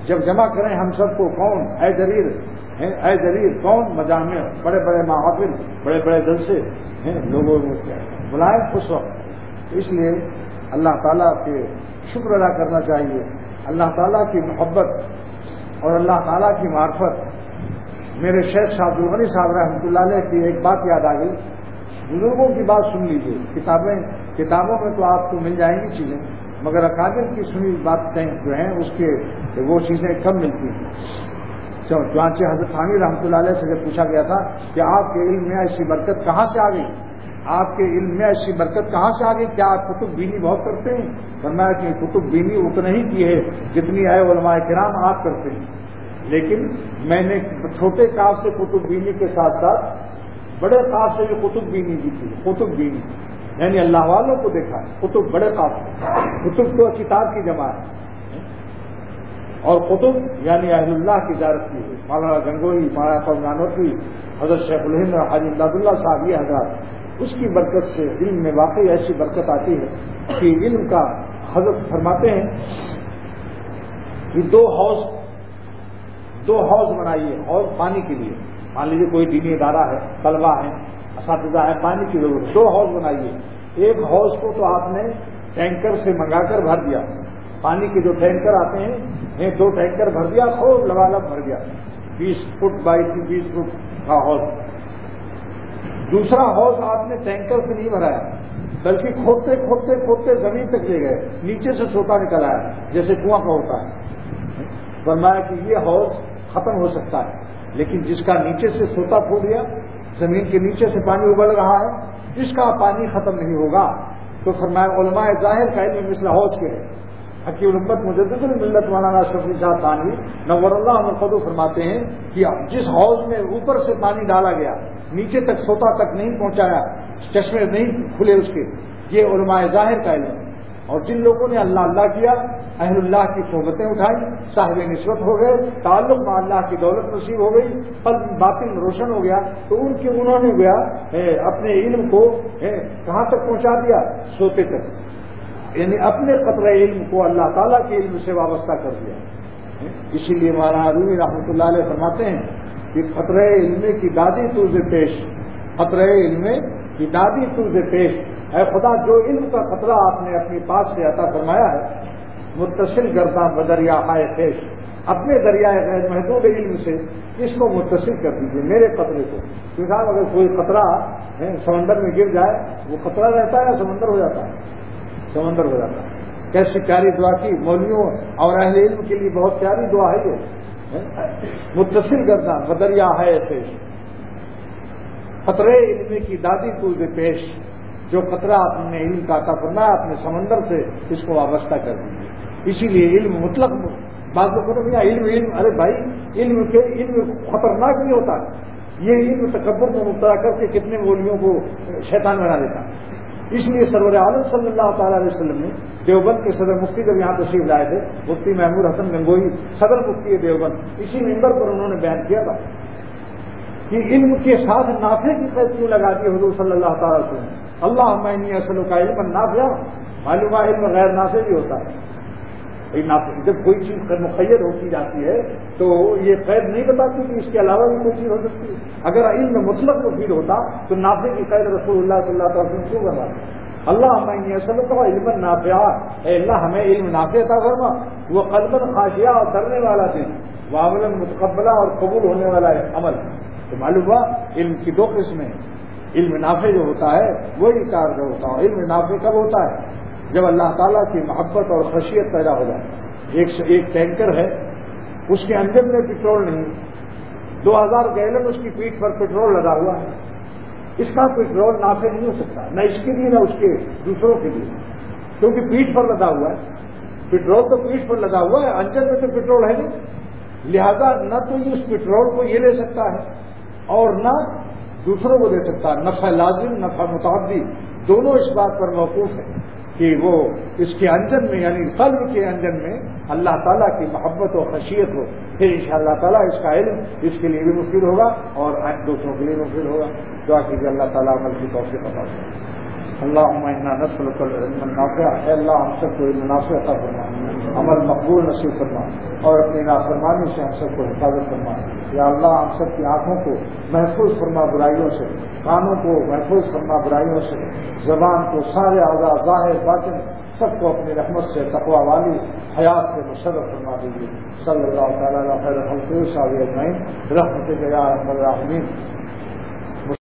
جب جمع کریں ہم سب کو کون اے جریر ہیں، اے جریر کون مجامع، بڑے بڑے محافل، بڑے بڑے جلسے ہیں لوگوں کو بلائیں اس وقت. اس لیے اللہ تعالیٰ کے شکر ادا کرنا چاہیے، اللہ تعالیٰ کی محبت اور اللہ تعالیٰ کی معرفت. میرے شیخ شاہ عبد الغنی صاحب رحمۃ اللہ علیہ کی ایک بات یاد آ گئی. بزرگوں کی بات سن لیجیے، کتابیں کتابوں میں تو آپ کو مل جائیں گی چیزیں، مگر اکابر کی سنی باتیں جو ہیں اس کے وہ چیزیں کم ملتی ہیں. چانچہ حضرت خانی رحمۃ اللہ علیہ سے جب پوچھا گیا تھا کہ آپ کے علم میں ایسی برکت کہاں سے آ گئی، آپ کے علم میں ایسی برکت کہاں سے آ گئی، کیا آپ کتب بینی بہت کرتے ہیں؟ فرمایا کہ کتب بینی اتنا ہی کی ہے جتنی ہے علماء کرام آپ کرتے ہیں، لیکن میں نے چھوٹے کاف سے کتب بینی کے ساتھ ساتھ بڑے کاف سے بھی کتب بینی کی تھی. کتب بینی یعنی اللہ والوں کو دیکھا ہے. کتب بڑے کاف سے، کتب تو کتاب کی جمع ہے، اور کتب یعنی اہل اللہ کی زیارت کی ہے. مولانا گنگوئی، مولانا قوم نانوتوی، حضرت شیخ الہند اور حاجی امداد اللہ صاحب یہ حضرات، اس کی برکت سے علم میں واقعی ایسی برکت آتی ہے کہ علم کا حضرت فرماتے ہیں کہ دو حوض دو حوض بنائیے، حوض پانی کے لیے. مان لیجیے کوئی دینی ادارہ ہے، طلبہ ہیں، اساتذہ ہے، پانی کی ضرورت، دو حوض بنائیے. ایک حوض کو تو آپ نے ٹینکر سے منگا کر بھر دیا، پانی کے جو ٹینکر آتے ہیں دو ٹینکر بھر دیا، خوب لبالب بھر گیا، بیس فٹ بائی بیس فٹ کا حوض. دوسرا حوض آپ نے ٹینکر سے نہیں بھرایا بلکہ کھودتے کھودتے کھودتے زمین تک لے گئے، نیچے سے سوتا نکل آیا جیسے کنواں کا ہوتا ہے. فرمایا کہ یہ حوض ختم ہو سکتا ہے، لیکن جس کا نیچے سے سوتا کھود دیا، زمین کے نیچے سے پانی ابل رہا ہے، جس کا پانی ختم نہیں ہوگا. تو فرمایا علماء ظاہر کا علم مثل حوض کے ہے. حکیم الامت مجدد الملت مولانا شفیع صاحب تھانوی نور اللہ مرقدہ فرماتے ہیں کہ جس حوض میں اوپر سے پانی ڈالا گیا، نیچے تک سوتا تک نہیں پہنچایا، چشمے نہیں کھلے اس کے، یہ علماء ظاہر کا علم ہے. اور جن لوگوں نے اللہ اللہ کیا، اہل اللہ کی صحبتیں اٹھائی، صاحب نسبت ہو گئے، تعلق میں اللہ کی دولت نصیب ہو گئی، قلب باطن روشن ہو گیا، تو ان کے انہوں نے گیا اپنے علم کو کہاں تک پہنچا دیا؟ سوتے تک. یعنی اپنے قطرہ علم کو اللہ تعالیٰ کے علم سے وابستہ کر دیا. اسی لیے مولانا رومی رحمۃ اللہ علیہ فرماتے ہیں کہ قطرہ علم کی دادی ترز پیش، قطرہ علم کی دادی ترز پیش، اے خدا جو علم کا قطرہ آپ نے اپنی پاس سے عطا فرمایا ہے، متصل گرداں بدریا ہائے پیش، اپنے دریائے غیر محدود علم سے اس کو متصل کر دیجیے میرے قطرے کو. کیونکہ اگر کوئی قطرہ سمندر میں گر جائے، وہ قطرہ رہتا ہے یا سمندر ہو جاتا ہے؟ سمندر ہو جاتا ہے. کیسی پیاری دعا کی مولویوں اور اہل علم کے لیے، بہت پیاری دعا ہے یہ، متصل گرداں بدریا ہائے پیش، قطرے علم کی دادی ترز پیش، جو قطرہ آپ نے علم کا عطا فرمایا اپنے سمندر سے اس کو وابستہ کر دیجیے. اسی لیے علم مطلق بعض لوگوں کو نہیں علم علم ارے بھائی علم کے علم خطرناک نہیں ہوتا. یہ علم تکبر کو مبتلا کر کے کتنے مولویوں کو شیطان بنا دیتا. اس لیے سرور عالم صلی اللہ تعالیٰ علیہ وسلم نے دیوبند کے صدر مفتی جب یہاں تشریف لائے تھے، مفتی محمود حسن گنگوئی صدر مفتی دیوبند، اسی ممبر پر انہوں نے بیان کیا تھا کہ علم کے ساتھ نافع کی قید کیوں لگا دی حضور صلی اللہ تعالیٰ علیہ وسلم. اللہ انی اصل کا علم نافع، معلوم ہے علم غیر نافع بھی ہوتا ہے. جب کوئی چیز مقید ہوتی جاتی ہے تو یہ قید نہیں بتاتی کہ اس کے علاوہ بھی کوئی چیز ہو سکتی ہے. اگر علم مطلق مفید ہوتا تو نافع کی قید رسول اللہ صلی اللہ علیہ وسلم کیوں کرواتے؟ اللہ انی اصل کا علم نافع، اے اللہ ہمیں علم نافع عطا فرما، وہ قلبا خاشعہ اور ڈرنے والا دل، وہ عملا متقبلہ اور قبول ہونے والا عمل. تو معلوم ہوا علم کی دو قسمیں، علم نافع جو ہوتا ہے وہی کارگر ہوتا ہے. علم نافع کب ہوتا ہے؟ جب اللہ تعالیٰ کی محبت اور خشیت پیدا ہو جائے. ایک ایک ٹینکر ہے، اس کے انجن میں پیٹرول نہیں، دو ہزار گیلن اس کی پیٹھ پر پیٹرول لگا ہوا ہے. اس کا پیٹرول نافع نہیں ہو سکتا، نہ اس کے لیے نہ اس کے دوسروں کے لیے، کیونکہ پیٹھ پر لگا ہوا ہے. پیٹرول تو پیٹھ پر لگا ہوا ہے، انجن میں تو پیٹرول ہے نہیں. لہذا نہ تو یہ اس پیٹرول کو یہ لے سکتا ہے اور نہ دوسروں کو دے سکتا. نفع لازم، نفع متعدی دونوں اس بات پر موقوف ہے کہ وہ اس کے انجن میں یعنی قلب کے انجن میں اللہ تعالیٰ کی محبت و خشیت ہو، پھر انشاءاللہ تعالیٰ اس کا علم اس کے لیے بھی مفید ہوگا اور دوسروں کے لیے مفید ہوگا. دعا کیجیے اللہ تعالیٰ عمل کی توفیق عطا فرمائے. اللهم انا نسألك العلم النافع، اے اللہ ہم سب کو علم نافع عطا فرما، عمل مقبول نصیب فرما، اور اپنی نافرمانی سے ہم سب کو حفاظت فرما۔ یا اللہ ہم سب کی آنکھوں کو محفوظ فرما برائیوں سے، کانوں کو محفوظ فرما برائیوں سے، زبان کو، سارے اعضاء ظاہر باطن سب کو اپنی رحمت سے تقوی والی حیات سے مشرف فرما دیجیے۔ صلی اللہ تعالیٰ علیہ خیر خلقہ صحابہ اجمعین برحمتک یا ارحم الراحمین۔